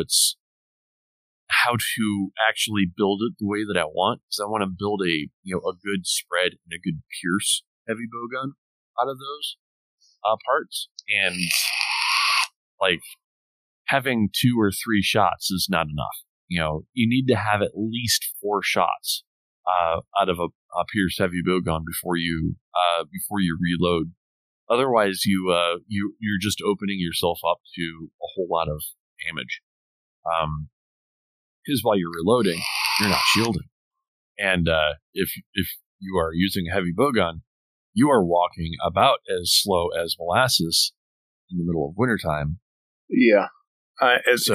to actually build it the way that I want, because I want to build a good spread and a good pierce heavy bow gun out of those parts. And like having 2 or 3 shots is not enough. You need to have at least 4 shots out of a pierced heavy bowgun before you reload. Otherwise, you're just opening yourself up to a whole lot of damage. Because while you're reloading, you're not shielding, and if you are using a heavy bowgun, you are walking about as slow as molasses in the middle of wintertime. Yeah, it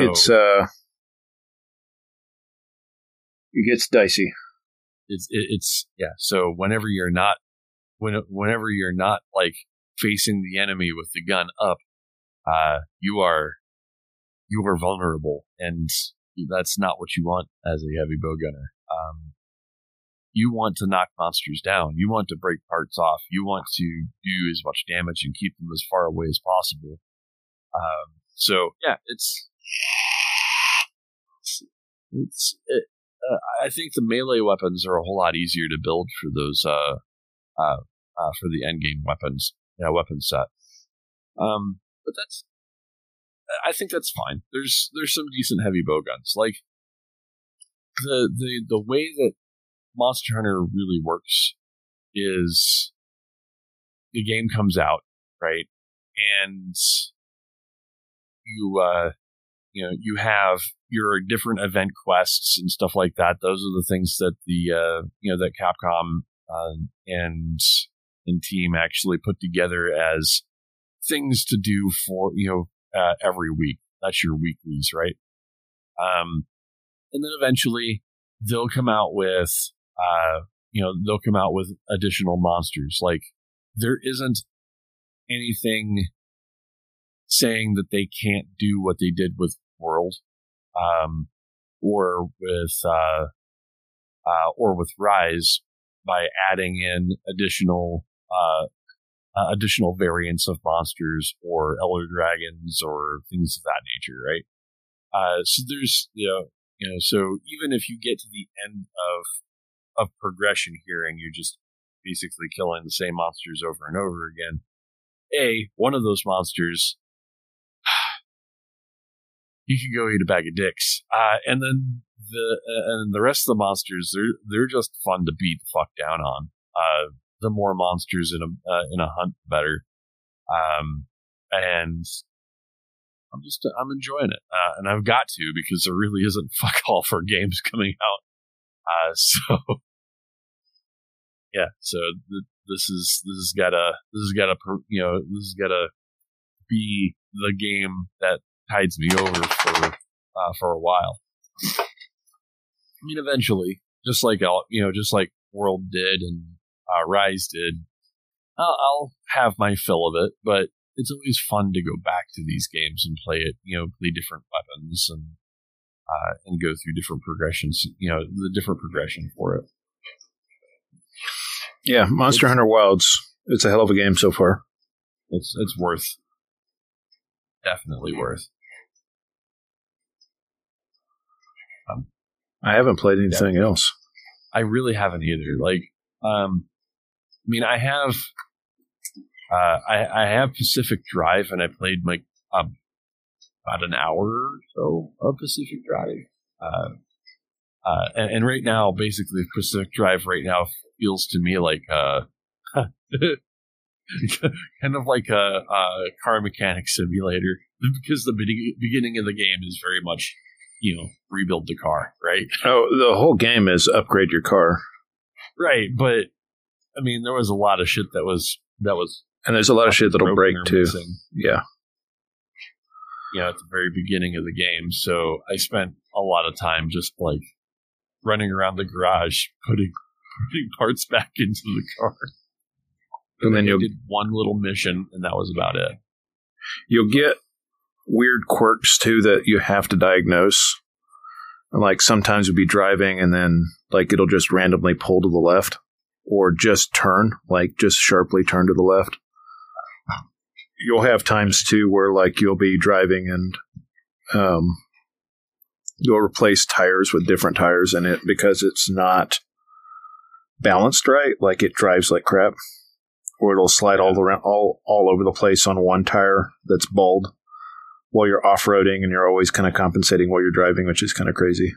gets dicey. It's So whenever you're not like facing the enemy with the gun up, you are vulnerable, and that's not what you want as a heavy bowgunner. You want to knock monsters down. You want to break parts off. You want to do as much damage and keep them as far away as possible. I think the melee weapons are a whole lot easier to build for those for the endgame weapons. Weapon set. But I think that's fine. There's some decent heavy bowguns. Like the way that Monster Hunter really works is the game comes out, right? And you have your different event quests and stuff like that. Those are the things that that Capcom and team actually put together as things to do for every week. That's your weeklies, right? And then eventually they'll come out with additional monsters. Like, there isn't anything saying that they can't do what they did with World, or with Rise, by adding in additional variants of monsters or elder dragons or things of that nature, right? So there's so even if you get to the end of progression here and you're just basically killing the same monsters over and over again, one of those monsters, you can go eat a bag of dicks, and then the rest of the monsters, they're just fun to beat the fuck down on. The more monsters in a hunt, the better. And I'm enjoying it, and I've got to, because there really isn't fuck all for games coming out. So this has gotta be the game that tides me over for a while. I mean, eventually, just like World did and Rise did, I'll have my fill of it. But it's always fun to go back to these games and play it. Play different weapons and go through different progressions. The different progression for it. Yeah, Monster Hunter Wilds. It's a hell of a game so far. It's worth. Definitely worth. I haven't played anything else. I really haven't either. Like, I mean, I have Pacific Drive, and I played like about an hour or so of Pacific Drive. And right now, basically, Pacific Drive right now feels to me like kind of like a car mechanic simulator, because the beginning of the game is very much, rebuild the car, right? Oh, the whole game is upgrade your car. Right, but I mean, there was a lot of shit that was and there's a lot of shit that'll break too. Missing. Yeah. At the very beginning of the game. So I spent a lot of time just like running around the garage, putting parts back into the car. And then you did one little mission, and that was about it. You'll get weird quirks too that you have to diagnose. Like, sometimes you'll be driving and then like it'll just randomly pull to the left, or just turn, like just sharply turn to the left. You'll have times too where like you'll be driving and you'll replace tires with different tires in it because it's not balanced right. Like, it drives like crap. Or it'll slide all around, all over the place on one tire that's bald, while you're off-roading, and you're always kind of compensating while you're driving, which is kind of crazy.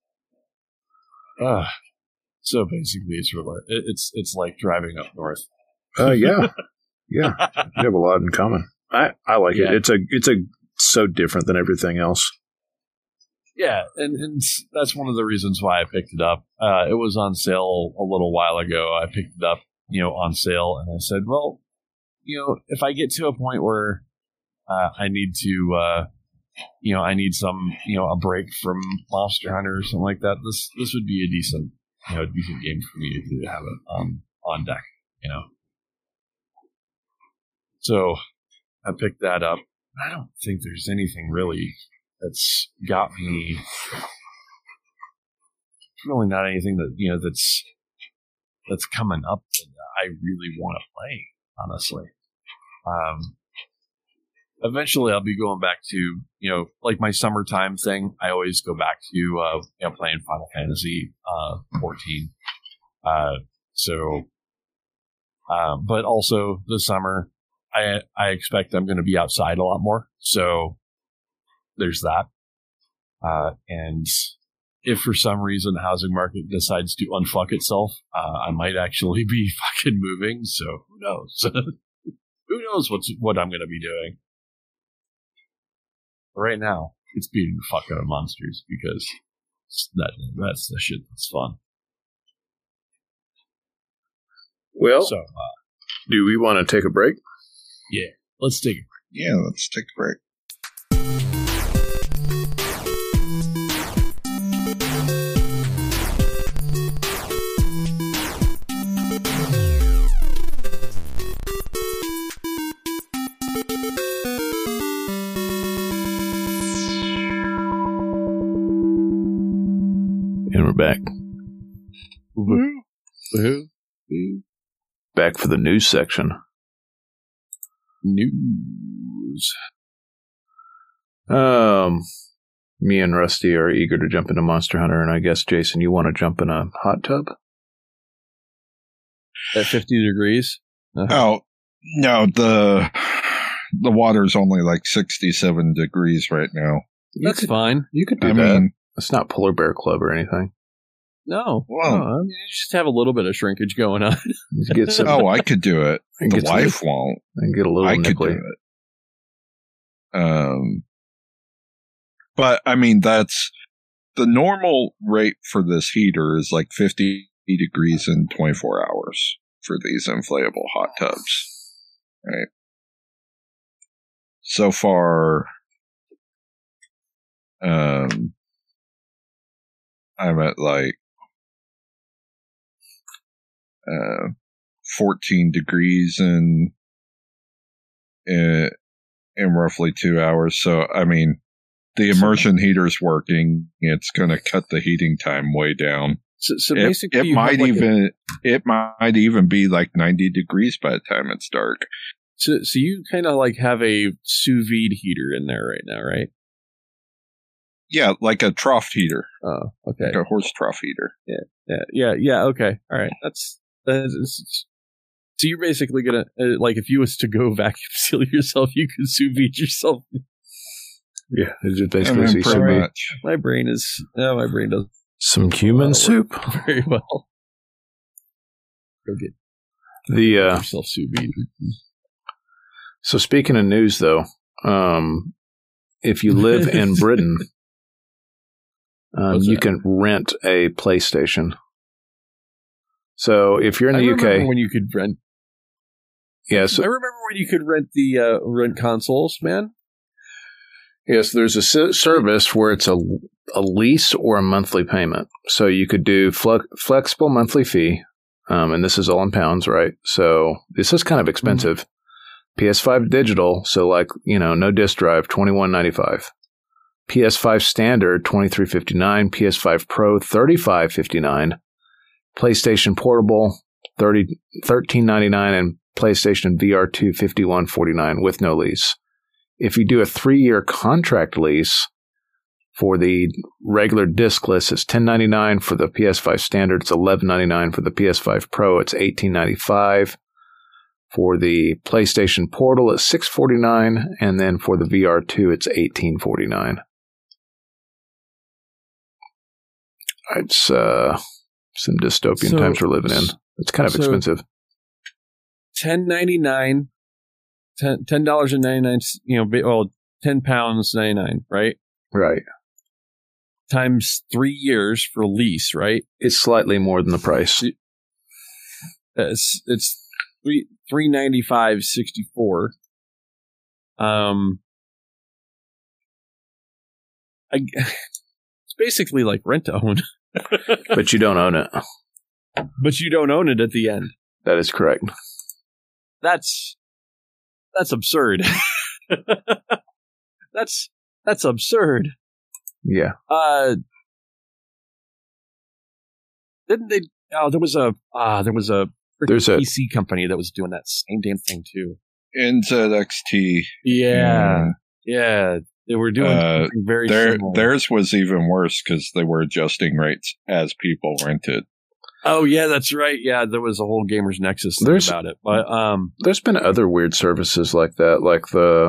So basically, it's like driving up north. Yeah. You have a lot in common. I like it. It's so different than everything else. Yeah, and that's one of the reasons why I picked it up. It was on sale a little while ago. I picked it up, on sale, and I said, well, if I get to a point where I need to, I need some, a break from Monster Hunter or something like that, this would be a decent game for me to have it on deck, So I picked that up. I don't think there's anything really that's got me. Really not anything that that's coming up that I really want to play. Honestly, eventually I'll be going back to like my summertime thing. I always go back to playing Final Fantasy 14. But also this summer, I expect I'm going to be outside a lot more. So there's that. And if for some reason the housing market decides to unfuck itself, I might actually be fucking moving. So who knows? Who knows what I'm going to be doing? Right now, it's beating the fuck out of monsters because that's the shit that's fun. Well, so, do we want to take a break? Yeah, let's take a break. Yeah, let's take a break. And we're back. Back for the news section. News. Me and Rusty are eager to jump into Monster Hunter, and I guess, Jason, you want to jump in a hot tub? At 50 degrees? Oh, no, the water's only like 67 degrees right now. That's fine. You could do that. Mean, it's not Polar Bear Club or anything. No. Well, you just have a little bit of shrinkage going on. Get some, I could do it. The wife won't. And get a little nickly. Could do it. But I mean, that's the normal rate for this heater is like 50 degrees in 24 hours for these inflatable hot tubs. Right. So far, I'm at like 14 degrees in roughly 2 hours. So, I mean, the immersion heater's working. It's going to cut the heating time way down. So basically, it might even be like 90 degrees by the time it's dark. So you kind of like have a sous vide heater in there right now, right? Yeah, like a trough heater. Oh, okay. Like a horse trough heater. Yeah. Okay, all right. That's so you're basically gonna like if you was to go vacuum seal yourself, you could sous vide yourself. Yeah, it's just basically pretty much. My brain does some human soup very well. Go get yourself sous vide. So speaking of news, though, if you live in Britain, you can rent a PlayStation. So if you're in the UK, when you could rent, yes, I remember when you could rent the rent consoles, man. Yes, there's a service where it's a lease or a monthly payment. So you could do flexible monthly fee, and this is all in pounds, right? So this is kind of expensive. PS5 digital, so like no disc drive, $21.95. PS5 standard, $23.59. PS5 Pro, $35.59. PlayStation Portable, $13.99, and PlayStation VR2, $51.49 with no lease. If you do a 3-year contract lease for the regular discless, it's $10.99 for the PS5 standard. It's $11.99 for the PS5 Pro. It's $18.95. For the PlayStation Portal, it's $649, and then for the VR2, it's $1849. It's some dystopian times we're living in. It's kind of expensive. $10.99, $10.99. £10.99, right? Right. Times 3 years for lease, right? It's slightly more than the price. It's $395.64. It's basically like rent to own. But you don't own it. But you don't own it at the end. That is correct. That's absurd. That's absurd. Yeah. Didn't they? Oh, there was a PC company that was doing that same damn thing too. NZXT. Yeah. They were doing something very similar. Theirs was even worse because they were adjusting rates as people rented. Oh yeah, that's right. Yeah, there was a whole Gamers Nexus thing about it. But there's been other weird services like that, like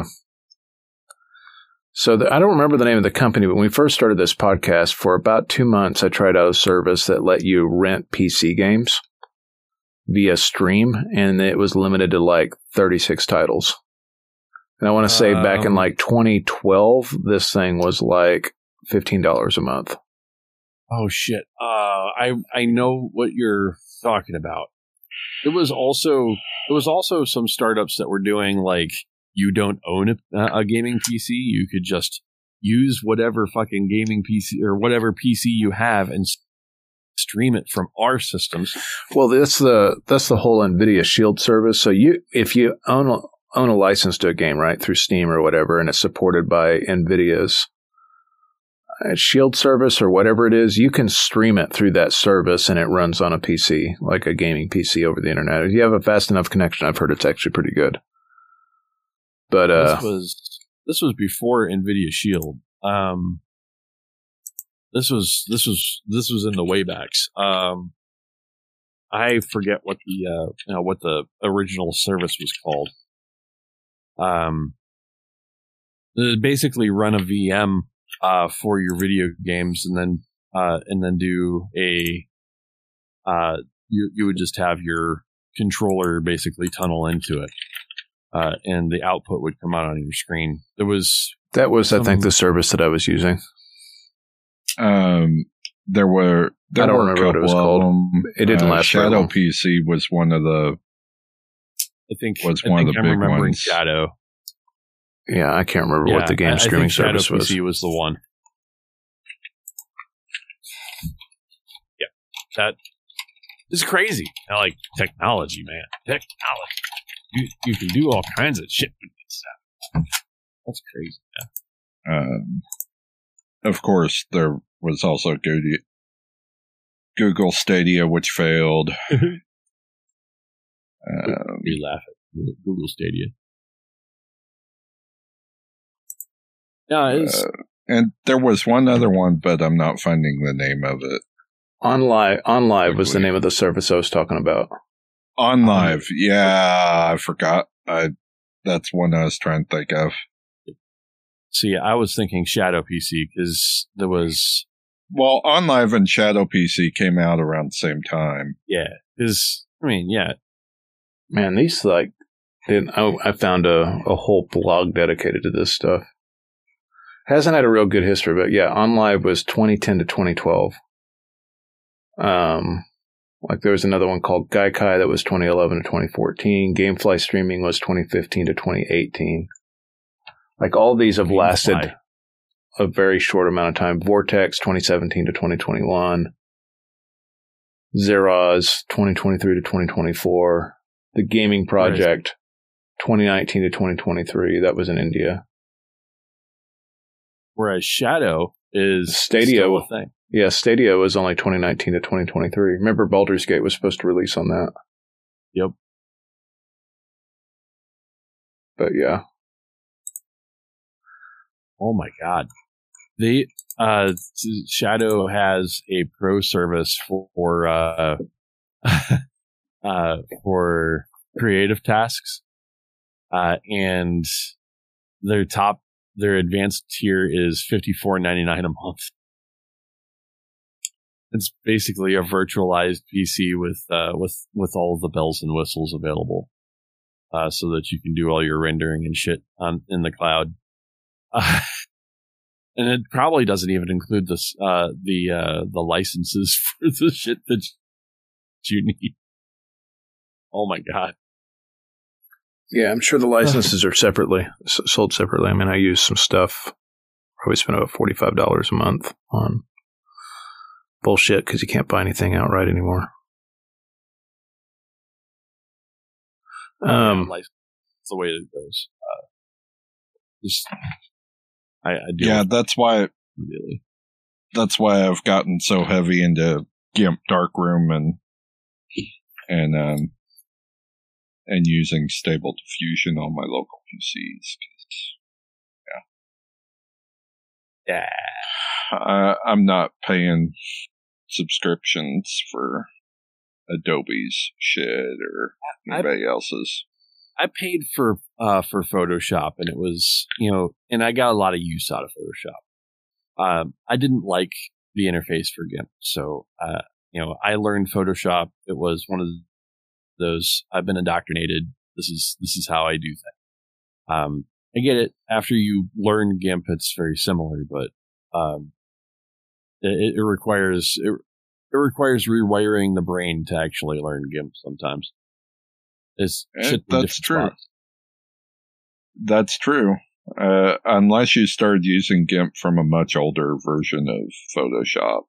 I don't remember the name of the company, but when we first started this podcast, for about 2 months, I tried out a service that let you rent PC games via stream, and it was limited to like 36 titles. And I want to say back in like 2012, this thing was like $15 a month. Oh shit! I know what you're talking about. It was also some startups that were doing like, you don't own a gaming PC. You could just use whatever fucking gaming PC or whatever PC you have and stream it from our systems. Well, that's the whole NVIDIA Shield service. So if you own a license to a game, right, through Steam or whatever, and it's supported by NVIDIA's Shield service or whatever it is, you can stream it through that service and it runs on a PC, like a gaming PC over the internet. If you have a fast enough connection, I've heard it's actually pretty good. But this was before NVIDIA Shield. This was in the waybacks. I forget what the original service was called. Basically run a VM for your video games, and then do a you would just have your controller basically tunnel into it, and the output would come out on your screen. That was I think the service that I was using. There were I don't remember what it was called. It didn't last very long. Shadow PC was one of the. I think of the big ones. Shadow. Yeah, I can't remember what the game streaming service was. Shadow PC was the one. Yeah, that is crazy. I like technology, man. Technology. You can do all kinds of shit with this stuff. That's crazy, man. Of course, there was also Google Stadia, which failed. You laugh at Google Stadia. Yeah, and there was one other one, but I'm not finding the name of it. OnLive was the name of the service I was talking about. OnLive, yeah, I forgot. That's one I was trying to think of. See, I was thinking Shadow PC because there was. Well, OnLive and Shadow PC came out around the same time. Yeah, because yeah. Man, these I found a whole blog dedicated to this stuff. Hasn't had a real good history, but yeah, OnLive was 2010 to 2012. Like there was another one called Gaikai that was 2011 to 2014. Gamefly Streaming was 2015 to 2018. Like all these have lasted a very short amount of time. Vortex 2017 to 2021. Zeroz 2023 to 2024. The Gaming Project 2019 to 2023. That was in India. Whereas Shadow is Stadia still a thing. Yeah, Stadia was only 2019 to 2023. Remember, Baldur's Gate was supposed to release on that. Yep. But yeah. Oh my God. Shadow has a pro service for creative tasks, and their advanced tier is $54.99 a month. It's basically a virtualized PC with all of the bells and whistles available, so that you can do all your rendering and shit in the cloud. And it probably doesn't even include the licenses for the shit that you need. Oh my god! Yeah, I'm sure the licenses are sold separately. I mean, I use some stuff. Probably spend about $45 a month on bullshit because you can't buy anything outright anymore. It's the way it goes. I do. Yeah, that's why. Really. That's why I've gotten so heavy into GIMP Darkroom and using Stable Diffusion on my local PCs. Yeah. I'm not paying subscriptions for Adobe's shit or anybody else's. I paid for Photoshop, and it was, and I got a lot of use out of Photoshop. I didn't like the interface for GIMP, so I learned Photoshop. It was one of those I've been indoctrinated. This is how I do things. I get it. After you learn GIMP, it's very similar, but it requires rewiring the brain to actually learn GIMP sometimes. That's true. Spots. That's true. Unless you started using GIMP from a much older version of Photoshop.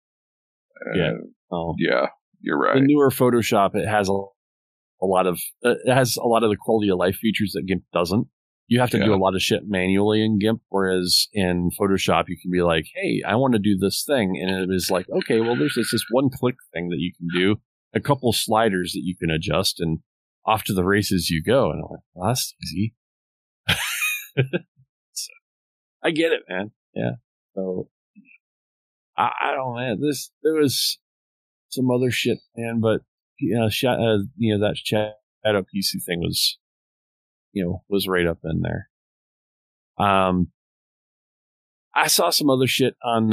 Yeah, you're right. The newer Photoshop, it has a lot of the quality of life features that GIMP doesn't. You have to do a lot of shit manually in GIMP, whereas in Photoshop you can be like, hey, I want to do this thing, and it is like, okay, well, there's this one click thing that you can do, a couple sliders that you can adjust, and off to the races you go. And I'm like, well, that's easy. So, I get it, man. Yeah. So I don't know, man. There was some other shit, man, but that Shadow PC thing was right up in there. I saw some other shit on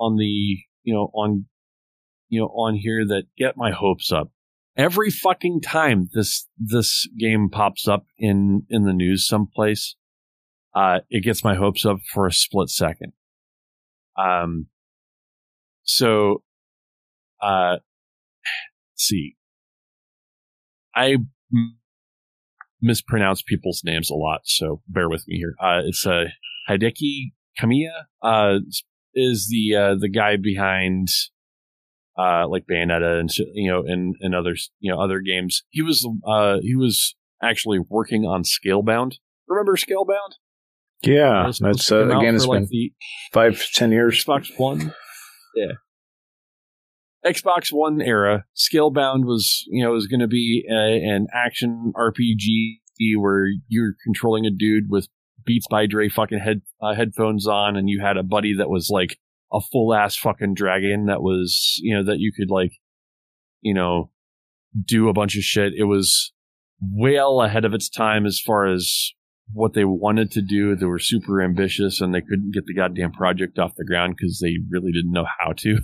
here that get my hopes up. Every fucking time this game pops up in the news someplace, it gets my hopes up for a split second. Let's see. I mispronounce people's names a lot, so bear with me here. It's Hideki Kamiya is the guy behind like Bayonetta and others, other games. He was actually working on Scalebound. Remember Scalebound? Yeah, that's again, it's been 5-10 years. Xbox One, yeah. Xbox One era, Scalebound was going to be an action RPG where you're controlling a dude with Beats by Dre fucking headphones on, and you had a buddy that was like a full ass fucking dragon that was that you could do a bunch of shit. It was well ahead of its time as far as what they wanted to do. They were super ambitious, and they couldn't get the goddamn project off the ground because they really didn't know how to.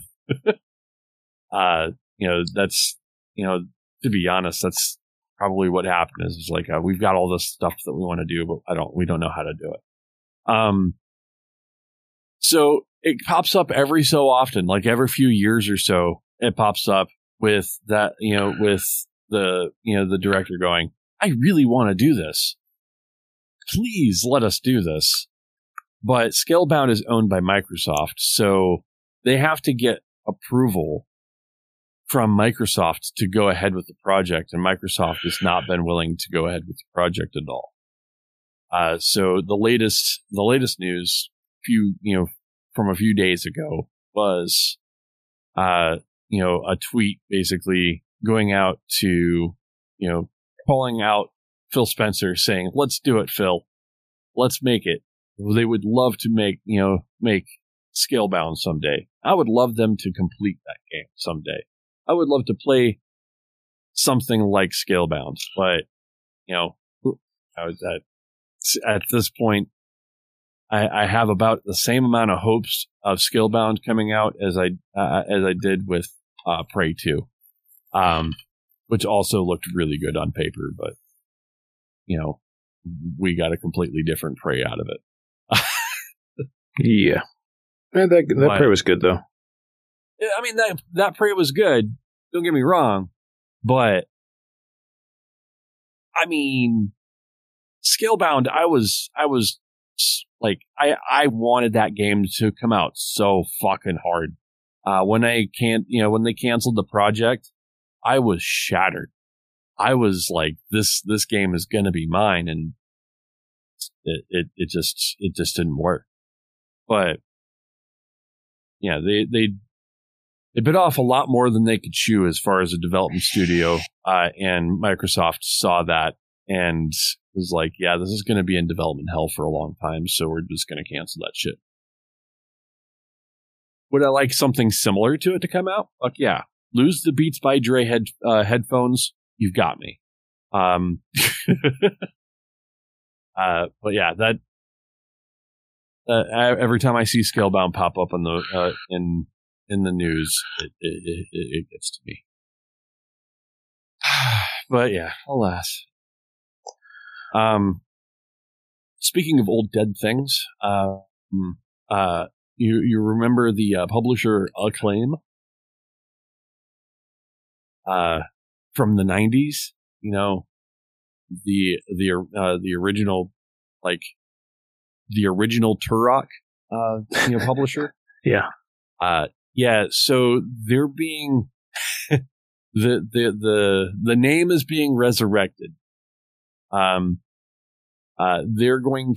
That's, to be honest, that's probably what happened is like, we've got all this stuff that we want to do, but we don't know how to do it. So it pops up every so often, like every few years or so, it pops up with that, with the director going, I really want to do this. Please let us do this. But Scalebound is owned by Microsoft, so they have to get approval from Microsoft to go ahead with the project, and Microsoft has not been willing to go ahead with the project at all. So the latest news, from a few days ago, was a tweet basically going out to calling out Phil Spencer, saying, "Let's do it, Phil. Let's make it." They would love to make Scalebound someday. I would love them to complete that game someday. I would love to play something like Scalebound, but at this point, I have about the same amount of hopes of Scalebound coming out as I did with Prey 2, which also looked really good on paper, but we got a completely different Prey out of it. Yeah, that Prey was good though. I mean that Prey was good. Don't get me wrong, but I mean, Scalebound. I was like, I wanted that game to come out so fucking hard. When they canceled the project, I was shattered. I was like, this game is gonna be mine, and it just didn't work. But yeah, they bit off a lot more than they could chew as far as a development studio, and Microsoft saw that and was like, yeah, this is going to be in development hell for a long time, so we're just going to cancel that shit. Would I like something similar to it to come out? Fuck yeah. Lose the Beats by Dre headphones. You've got me. But yeah, that every time I see Scalebound pop up in the news, it gets to me. But yeah, alas. Speaking of old dead things, you remember the publisher Acclaim from the 90s? The original, like the original Turok publisher. Yeah. Yeah, so they're being the name is being resurrected. They're going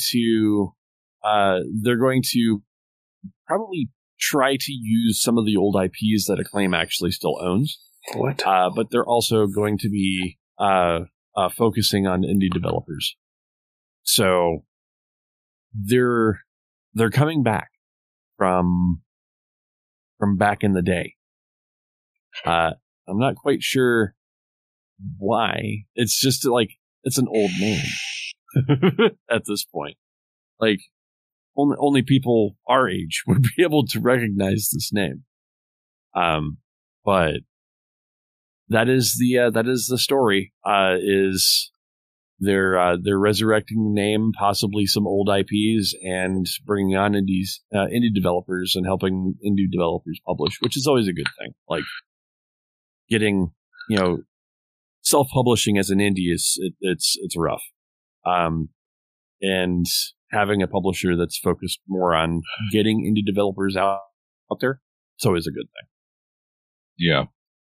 to probably try to use some of the old IPs that Acclaim actually still owns. What? But they're also going to be focusing on indie developers. So they're coming back from back in the day. I'm not quite sure why. It's just like, it's an old name at this point. Like, only people our age would be able to recognize this name. But that is the story. Is they're resurrecting the name, possibly some old IPs, and bringing on indie developers and helping indie developers publish, which is always a good thing. Like, getting self-publishing as an indie it's rough. And having a publisher that's focused more on getting indie developers out there, it's always a good thing. Yeah.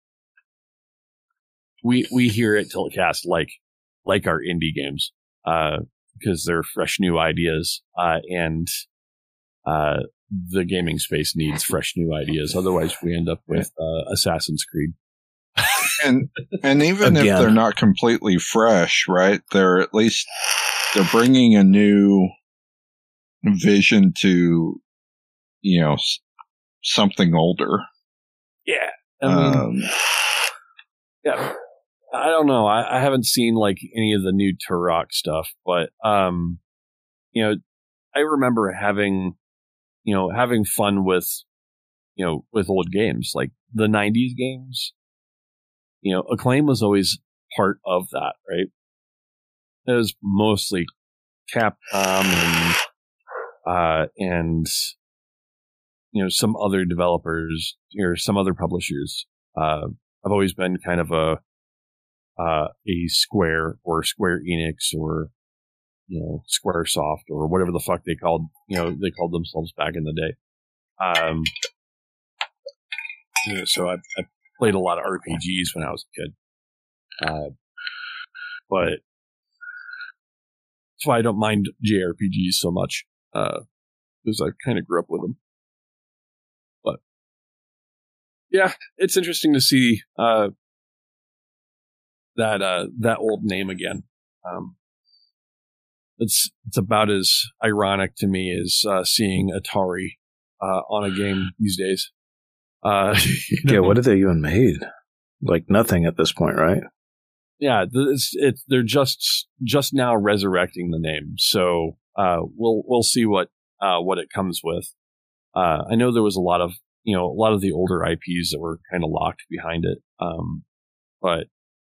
We here at Tiltcast like our indie games, because they're fresh new ideas, and the gaming space needs fresh new ideas. Otherwise we end up with Assassin's Creed. And even if they're not completely fresh, right? They're bringing a new vision to, something older. Yeah. I mean, yeah. I don't know. I haven't seen like any of the new Turok stuff, but I remember having fun with old games, like the 90s games. Acclaim was always part of that, right? It was mostly Capcom and some other developers or some other publishers. I've always been kind of a Square or Square Enix or Squaresoft or whatever the fuck they called themselves back in the day. So I played a lot of RPGs when I was a kid, but that's why I don't mind JRPGs so much, because I kind of grew up with them. But yeah, it's interesting to see that old name again. It's about as ironic to me as seeing Atari on a game these days. Yeah, what have they even made? Like nothing at this point, right? Yeah, they're just now resurrecting the name, so we'll see what it comes with. I know there was a lot of the older IPs that were kind of locked behind it, but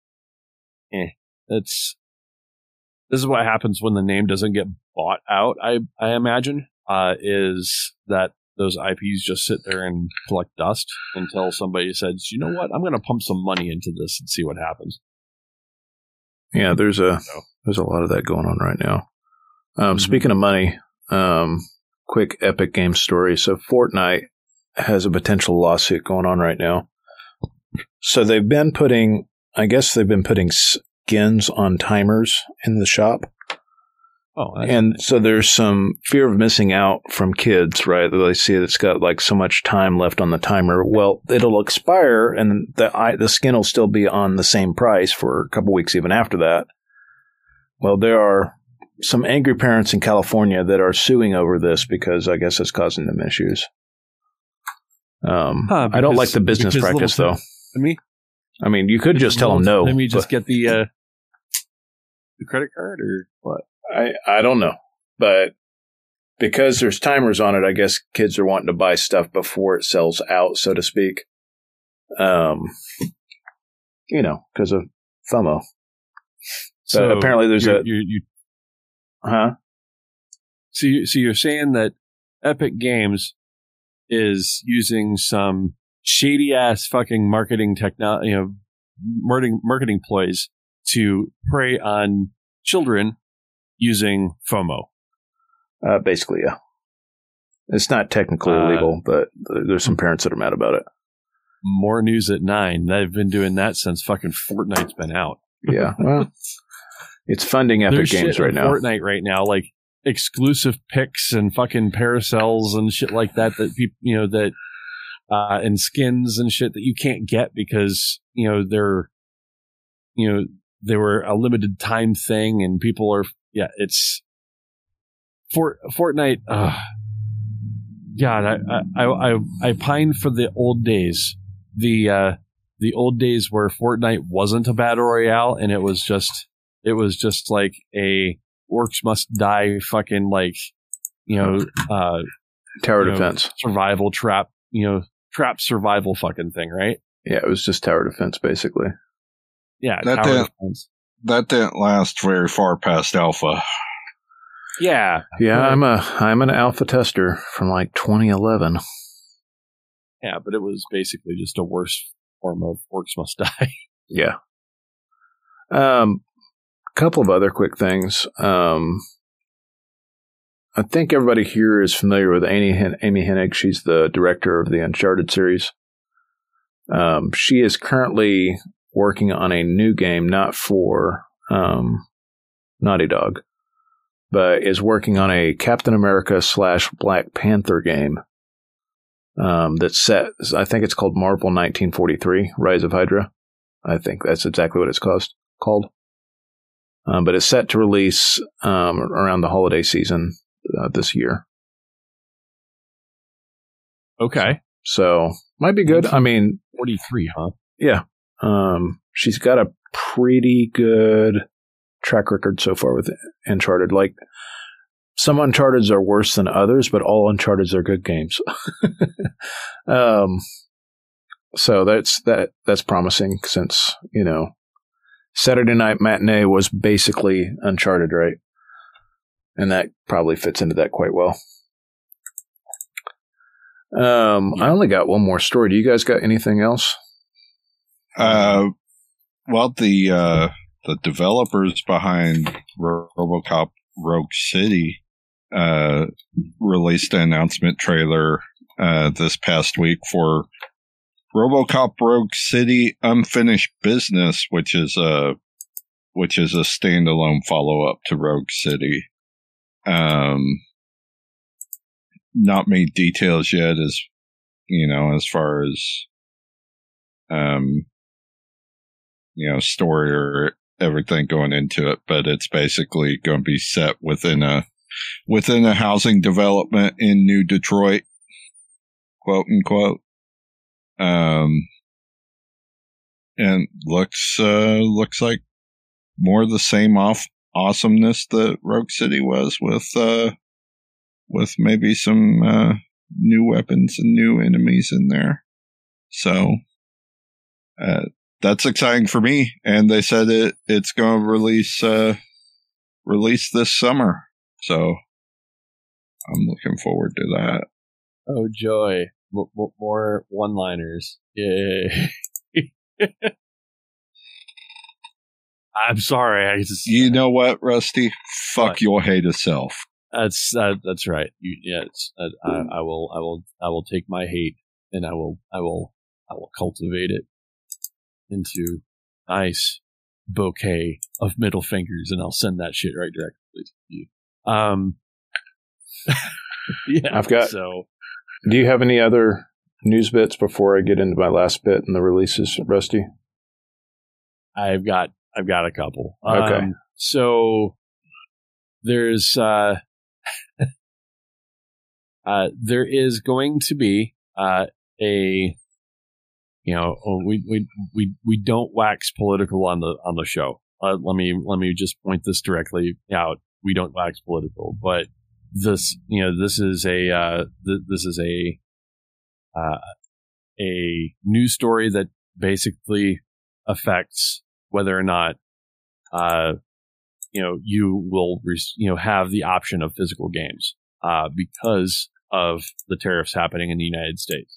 this is what happens when the name doesn't get bought out. I imagine is that those IPs just sit there and collect dust until somebody says, you know what, I'm going to pump some money into this and see what happens. Yeah, there's a lot of that going on right now. Speaking of money, quick Epic Games story. So Fortnite has a potential lawsuit going on right now. So they've been putting skins on timers in the shop. Oh, and so there's some fear of missing out from kids, right? They see it's got like so much time left on the timer. Well, it'll expire, and the skin will still be on the same price for a couple weeks even after that. Well, there are some angry parents in California that are suing over this because I guess it's causing them issues. I don't like the business practice, though. I mean, you could just tell them no. Let me just get the credit card or what? I don't know, but because there's timers on it, I guess kids are wanting to buy stuff before it sells out, so to speak. Because of FOMO. So apparently there's So you're saying that Epic Games is using some shady ass fucking marketing marketing ploys to prey on children using FOMO. Basically, yeah. It's not technically illegal, but there's some parents that are mad about it. More news at 9. They've been doing that since fucking Fortnite's been out. Yeah, well, it's funding Epic Games right now. Fortnite right now, like exclusive picks and fucking parasols and shit like that people, and skins and shit that you can't get because they were a limited time thing, and people are. Yeah, it's Fortnite. God, I pine for the old days. The old days where Fortnite wasn't a battle royale, and it was just like a orcs must die fucking tower defense survival trap survival fucking thing, right? Yeah, it was just tower defense basically. Yeah, tower defense. That didn't last very far past alpha. Yeah. Yeah, I'm an alpha tester from like 2011. Yeah, but it was basically just a worse form of Orcs Must Die. Yeah. Couple of other quick things. I think everybody here is familiar with Amy Hennig. She's the director of the Uncharted series. She is currently working on a new game, not for Naughty Dog, but is working on a Captain America / Black Panther game that's set. I think it's called Marvel 1943: Rise of Hydra. I think that's exactly what it's called. But it's set to release around the holiday season this year. Okay. So might be good. I mean, 43, huh? Yeah. She's got a pretty good track record so far with Uncharted. Like, some Uncharteds are worse than others, but all Uncharteds are good games. So that's promising since, Saturday Night Matinee was basically Uncharted, right? And that probably fits into that quite well. I only got one more story. Do you guys got anything else? Well, the developers behind RoboCop Rogue City released an announcement trailer this past week for RoboCop Rogue City Unfinished Business, which is a standalone follow-up to Rogue City. Not many details yet, as far as story or everything going into it, but it's basically going to be set within a housing development in New Detroit, quote unquote. And looks like more of the same awesomeness that Rogue City was, with maybe some new weapons and new enemies in there. So that's exciting for me. And they said it's going to release this summer. So I'm looking forward to that. Oh, joy. More one-liners. Yay. I'm sorry. You know what, Rusty? Fuck your hated self. That's right. I will take my hate and I will cultivate it into nice bouquet of middle fingers, and I'll send that shit right directly to you. Yeah, I've got. So, do you have any other news bits before I get into my last bit and the releases, Rusty? I've got a couple. Okay. So there's there is going to be we don't wax political on the show. Let me just point this directly out. We don't wax political, but this is a news story that basically affects whether or not you will have the option of physical games because of the tariffs happening in the United States.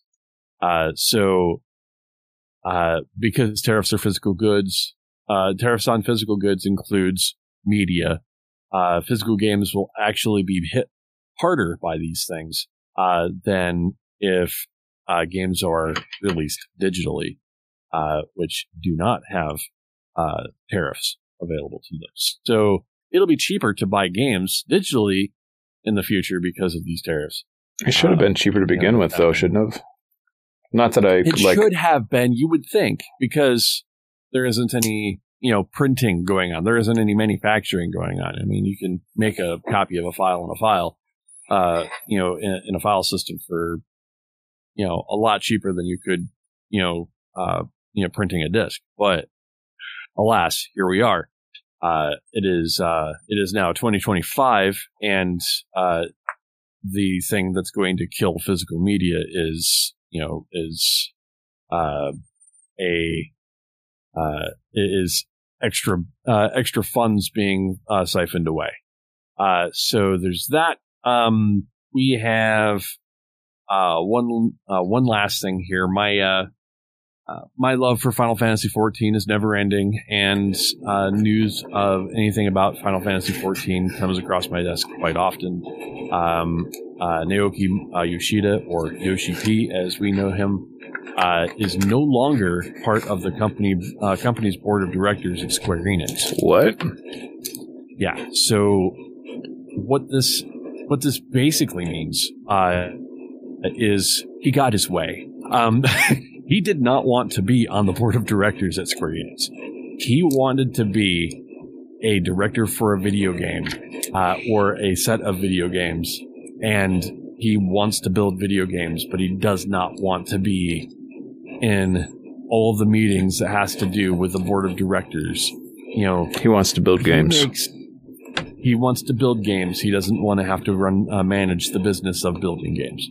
Because tariffs are physical goods, tariffs on physical goods includes media. Physical games will actually be hit harder by these things than if games are released digitally, which do not have tariffs available to them. So it'll be cheaper to buy games digitally in the future because of these tariffs. It should have been cheaper to begin with, though, shouldn't have? Not that it should have been, you would think, because there isn't any, printing going on. There isn't any manufacturing going on. I mean, you can make a copy of a file in a file, in a file system for, a lot cheaper than you could, printing a disc. But alas, here we are. It is now 2025, and the thing that's going to kill physical media is extra funds being siphoned away. So there's that. We have one last thing here. My love for Final Fantasy XIV is never ending, and news of anything about Final Fantasy XIV comes across my desk quite often. Naoki Yoshida, or Yoshi P, as we know him, is no longer part of the company's board of directors at Square Enix. What? Yeah. So what this basically means is he got his way. He did not want to be on the board of directors at Square Enix. He wanted to be a director for a video game or a set of video games, and he wants to build video games, but he does not want to be in all of the meetings that has to do with the board of directors. He wants to build games. He wants to build games. He doesn't want to have to manage the business of building games.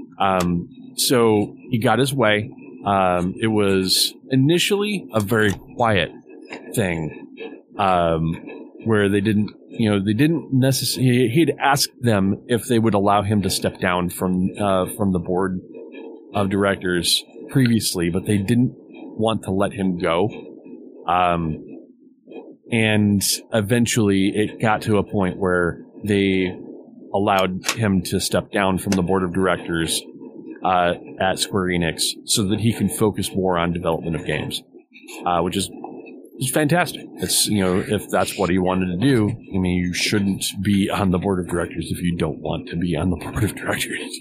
So he got his way. It was initially a very quiet thing, where they didn't necessarily. He'd asked them if they would allow him to step down from the board of directors previously, but they didn't want to let him go. And eventually, it got to a point where they allowed him to step down from the board of directors at Square Enix so that he can focus more on development of games, which is fantastic. It's, if that's what he wanted to do, I mean, you shouldn't be on the board of directors if you don't want to be on the board of directors,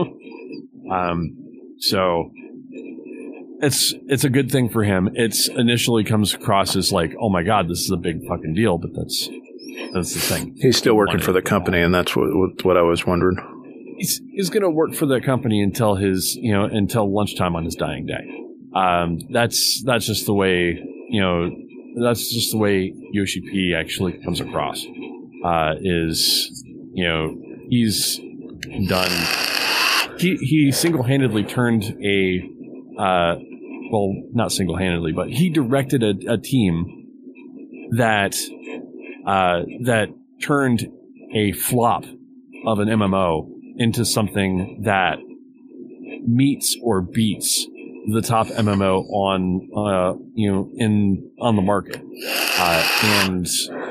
So it's a good thing for him. It's initially comes across as like, oh my God, this is a big fucking deal, but that's the thing. He's still working for the company, and that's what I was wondering. He's going to work for the company until until lunchtime on his dying day. That's just the way that's just the way Yoshi P actually comes across. He's done. He single-handedly turned not single-handedly, but he directed a team that turned a flop of an MMO into something that meets or beats the top MMO on the market, and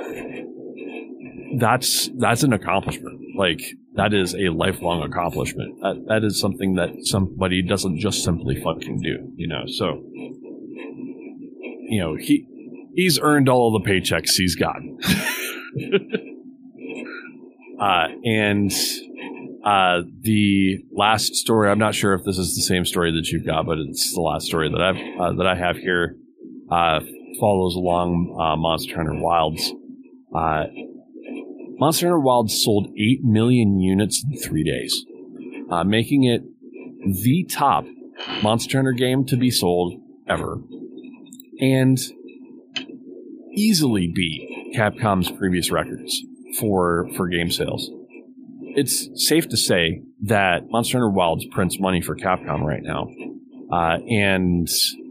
that's an accomplishment. Like, that is a lifelong accomplishment. That is something that somebody doesn't just simply fucking do, So, he's earned all of the paychecks he's gotten. And the last story, I'm not sure if this is the same story that you've got, but it's the last story that I have here. Follows along Monster Hunter Wilds. Monster Hunter Wilds sold 8 million units in 3 days, making it the top Monster Hunter game to be sold ever, and easily beat Capcom's previous records for game sales. It's safe to say that Monster Hunter Wilds prints money for Capcom right now, and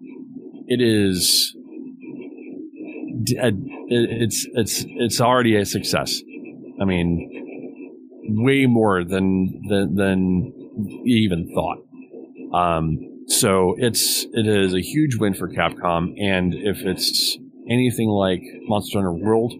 it's already a success. I mean, way more than you even thought. So it is a huge win for Capcom, and if it's anything like Monster Hunter World,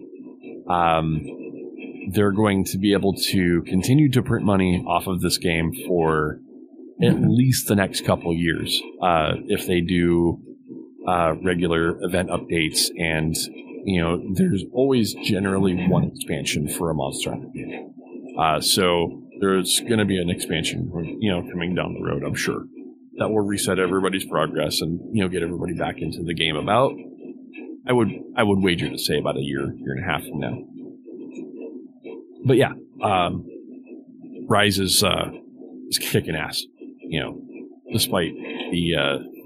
they're going to be able to continue to print money off of this game for at least the next couple of years, if they do regular event updates, and there's always generally one expansion for a Monster Hunter game. So there's going to be an expansion, coming down the road, I'm sure, that will reset everybody's progress and get everybody back into the game. About, I would wager to say about a year and a half from now. But yeah, Rise is kicking ass, despite the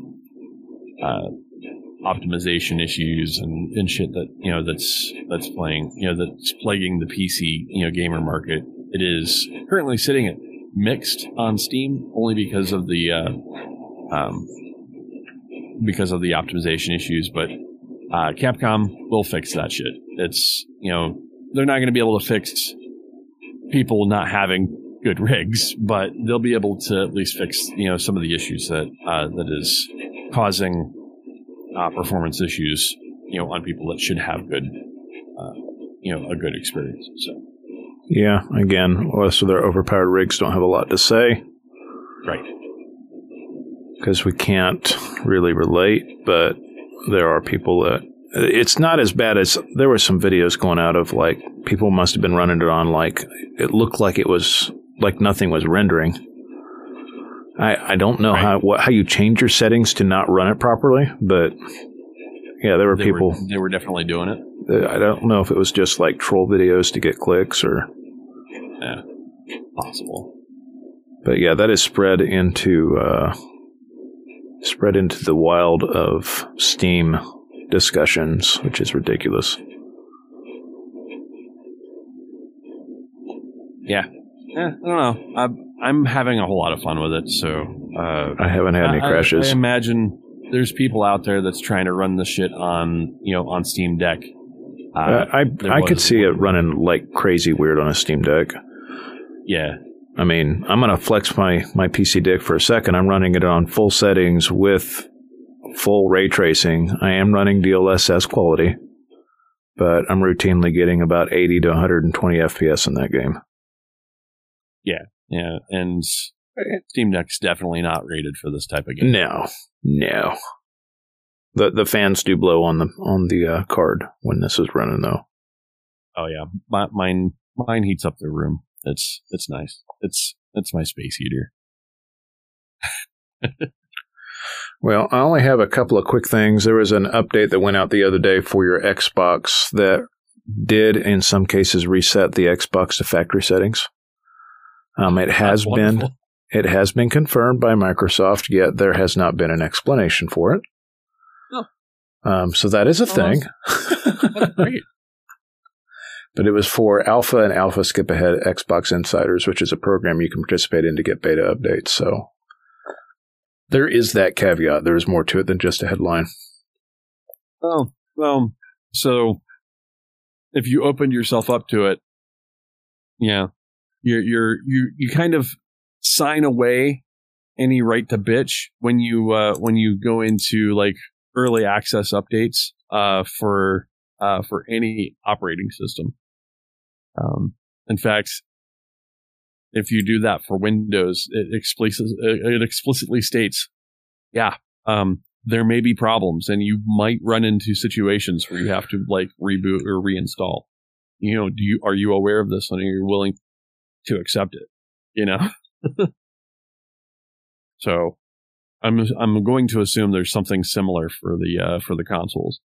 optimization issues and shit that that's plaguing the PC gamer market. It is currently sitting at mixed on Steam, only because of the optimization issues. But Capcom will fix that shit. It's they're not going to be able to fix people not having good rigs, but they'll be able to at least fix some of the issues that is causing performance issues on people that should have good a good experience. So yeah, again, most of their overpowered rigs don't have a lot to say, right? Because we can't really relate, but there are people that it's not as bad as there were some videos going out of like people must have been running it on like it looked like it was like nothing was rendering. I don't know how you change your settings to not run it properly, but yeah, there were people. They were definitely doing it. I don't know if it was just like troll videos to get clicks or. Yeah, possible. But yeah, that is spread into the wild of Steam discussions, which is ridiculous. Yeah. I don't know. I'm having a whole lot of fun with it, so I haven't had any crashes. I imagine there's people out there that's trying to run the shit on on Steam Deck. I could see it running like crazy weird on a Steam Deck. Yeah. I mean, I'm going to flex my PC Deck for a second. I'm running it on full settings with full ray tracing. I am running DLSS quality, but I'm routinely getting about 80 to 120 FPS in that game. Yeah, and Steam Deck's definitely not rated for this type of game. No. The fans do blow on the card when this is running, though. Oh yeah, mine heats up the room. It's nice. It's my space heater. Well, I only have a couple of quick things. There was an update that went out the other day for your Xbox that did, in some cases, reset the Xbox to factory settings. It has been confirmed by Microsoft, yet there has not been an explanation for it. Oh. So that is a thing. That's great. But it was for Alpha and Alpha Skip Ahead Xbox Insiders, which is a program you can participate in to get beta updates. So there is that caveat. There is more to it than just a headline. Oh, well, so if you opened yourself up to it, yeah, you kind of sign away any right to bitch when you go into like early access updates for any operating system. In fact, if you do that for Windows, it explicitly states, there may be problems, and you might run into situations where you have to like reboot or reinstall. Are you aware of this, and are you willing to accept it? So, I'm going to assume there's something similar for the consoles.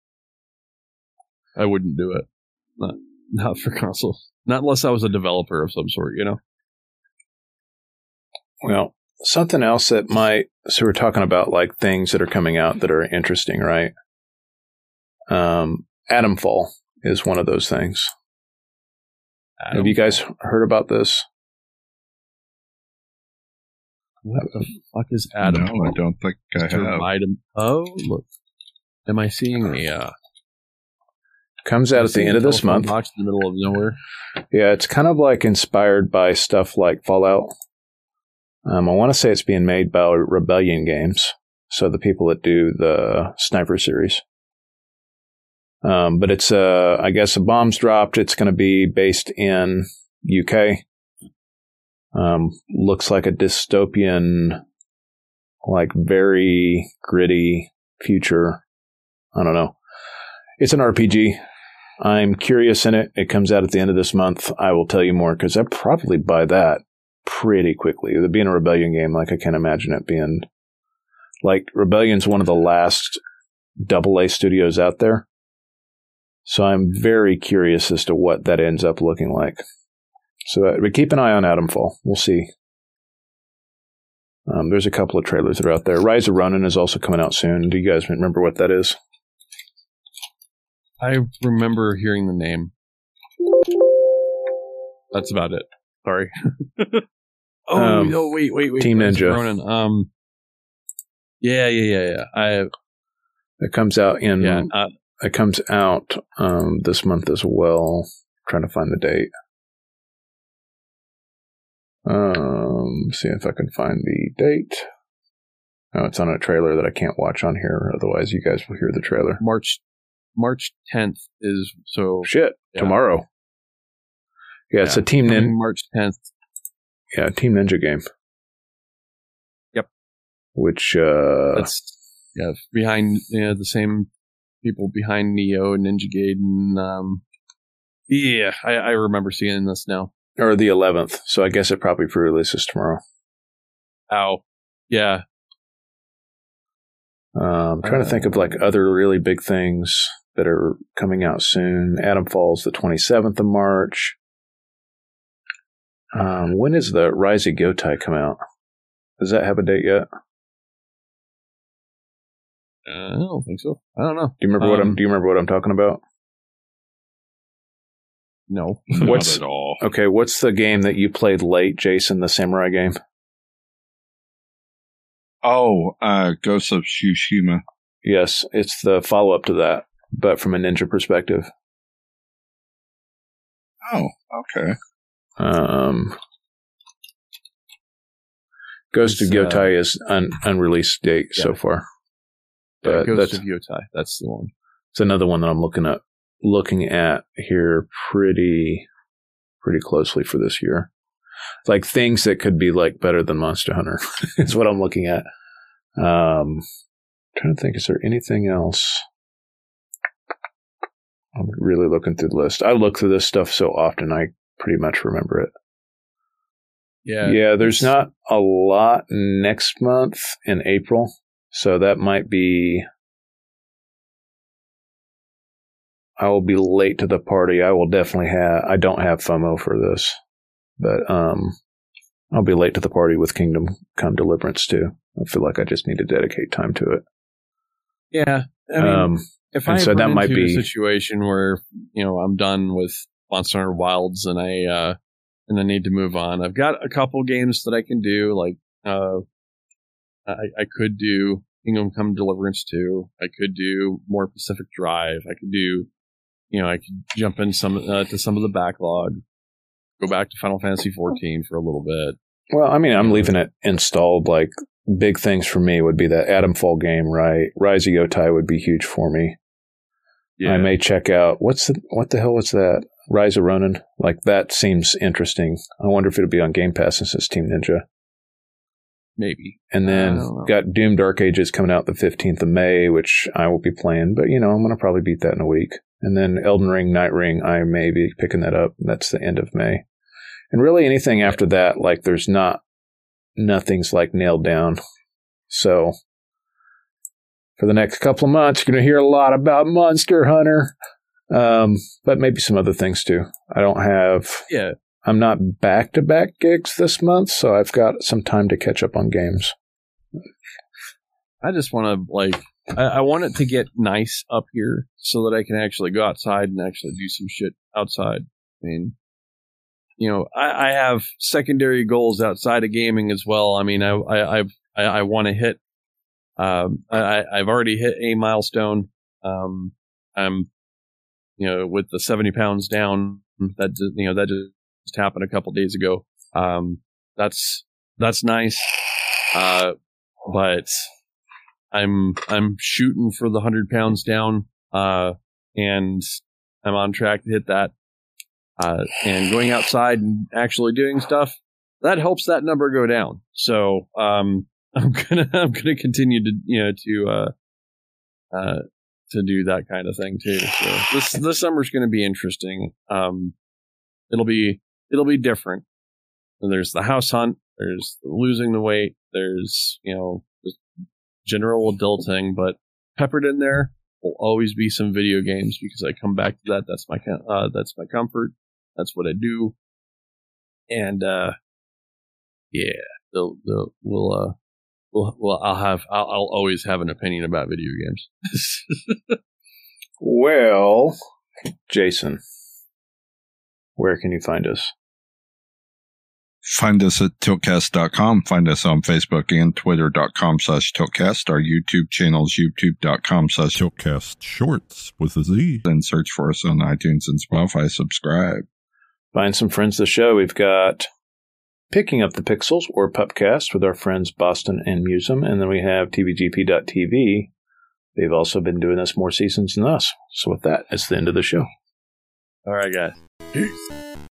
I wouldn't do it, not for consoles, not unless I was a developer of some sort, Well, something else that might, so we're talking about like things that are coming out that are interesting, right? Atomfall is one of those things. Have you guys heard about this? What the fuck is Atomfall? No, I don't think I have. Oh, look. Am I seeing a... Comes out at the end of this month. Box in the middle of nowhere. Yeah, it's kind of like inspired by stuff like Fallout. I want to say it's being made by Rebellion Games, so the people that do the Sniper series. But it's, I guess, a bomb's dropped. It's going to be based in UK. Looks like a dystopian, like very gritty future. I don't know. It's an RPG. I'm curious in it. It comes out at the end of this month. I will tell you more because I'd probably buy that pretty quickly. It being a Rebellion game, like I can't imagine it being like Rebellion's one of the last AA studios out there. So I'm very curious as to what that ends up looking like. So but keep an eye on Atomfall. We'll see. There's a couple of trailers that are out there. Rise of Ronin is also coming out soon. Do you guys remember what that is? I remember hearing the name. That's about it. Sorry. Wait. Team Ninja. Ronin. Yeah. It comes out in. It comes out this month as well. Trying to find the date. See if I can find the date. Oh, it's on a trailer that I can't watch on here. Otherwise, you guys will hear the trailer. March 10th is so... Shit, tomorrow. Yeah, it's a Team Ninja... March 10th. Yeah, Team Ninja game. Yep. Which, That's, behind, the same people behind Neo and Ninja Gaiden. I remember seeing this now. Or the 11th, so I guess it probably pre-releases tomorrow. Ow. Yeah. I'm trying to think of like other really big things that are coming out soon. Atomfall's the 27th of March. When is the Rise of Gotai come out? Does that have a date yet? I don't think so. I don't know. Do you remember what I'm talking about? No. Not at all. Okay, what's the game that you played late, Jason, the samurai game? Oh, Ghost of Tsushima. Yes, it's the follow-up to that, but from a ninja perspective. Oh, okay. Ghost of Gotai is unreleased date so far. But Ghost of Gotai, that's the one. It's another one that I'm looking at here pretty closely for this year. Like things that could be like better than Monster Hunter is what I'm looking at. Trying to think, is there anything else? I'm really looking through the list. I look through this stuff so often, I pretty much remember it. Yeah, there's not a lot next month in April, so that might be... I will be late to the party. I will definitely I don't have FOMO for this, but I'll be late to the party with Kingdom Come Deliverance too. I feel like I just need to dedicate time to it. Yeah, I mean, if I so run that might into be a situation where I'm done with Monster Hunter Wilds and I need to move on, I've got a couple games that I can do. Like I could do Kingdom Come Deliverance 2. I could do more Pacific Drive. I could do I could jump in to some of the backlog. Go back to Final Fantasy 14 for a little bit. Well, I mean, I'm leaving it installed. Like, big things for me would be that Adamfall game, right? Rise of Yotai would be huge for me. Yeah. I may check out, what the hell was that? Rise of Ronin? Like, that seems interesting. I wonder if it'll be on Game Pass since it's Team Ninja. Maybe. And then got Doom Dark Ages coming out the 15th of May, which I will be playing. But, I'm going to probably beat that in a week. And then Elden Ring, Night Ring, I may be picking that up. That's the end of May. And really anything after that, like nothing's like nailed down. So for the next couple of months, you're going to hear a lot about Monster Hunter. But maybe some other things too. I'm not back-to-back gigs this month, so I've got some time to catch up on games. I just want to, I want it to get nice up here so that I can actually go outside and actually do some shit outside. I mean, I have secondary goals outside of gaming as well. I mean, I want to hit, I've already hit a milestone. I'm, with the 70 pounds down, that just happened a couple days ago. That's nice. But I'm shooting for the 100 pounds down, and I'm on track to hit that. And going outside and actually doing stuff, that helps that number go down. So I'm gonna continue to do that kind of thing too. So this summer's gonna be interesting. It'll be different. And there's the house hunt. There's losing the weight. There's just general adulting, but peppered in there will always be some video games because I come back to that. That's my comfort. That's what I do. And I'll always have an opinion about video games. Well, Jason, where can you find us? Find us at tiltcast.com. Find us on Facebook and twitter.com/tiltcast. Our YouTube channel is youtube.com/tiltcast shorts with a Z. And search for us on iTunes and Spotify. Subscribe. Find some friends of the show. We've got Picking Up the Pixels or Pupcast with our friends Boston and Musum. And then we have tvgp.tv. They've also been doing this more seasons than us. So with that, it's the end of the show. All right, guys. Peace.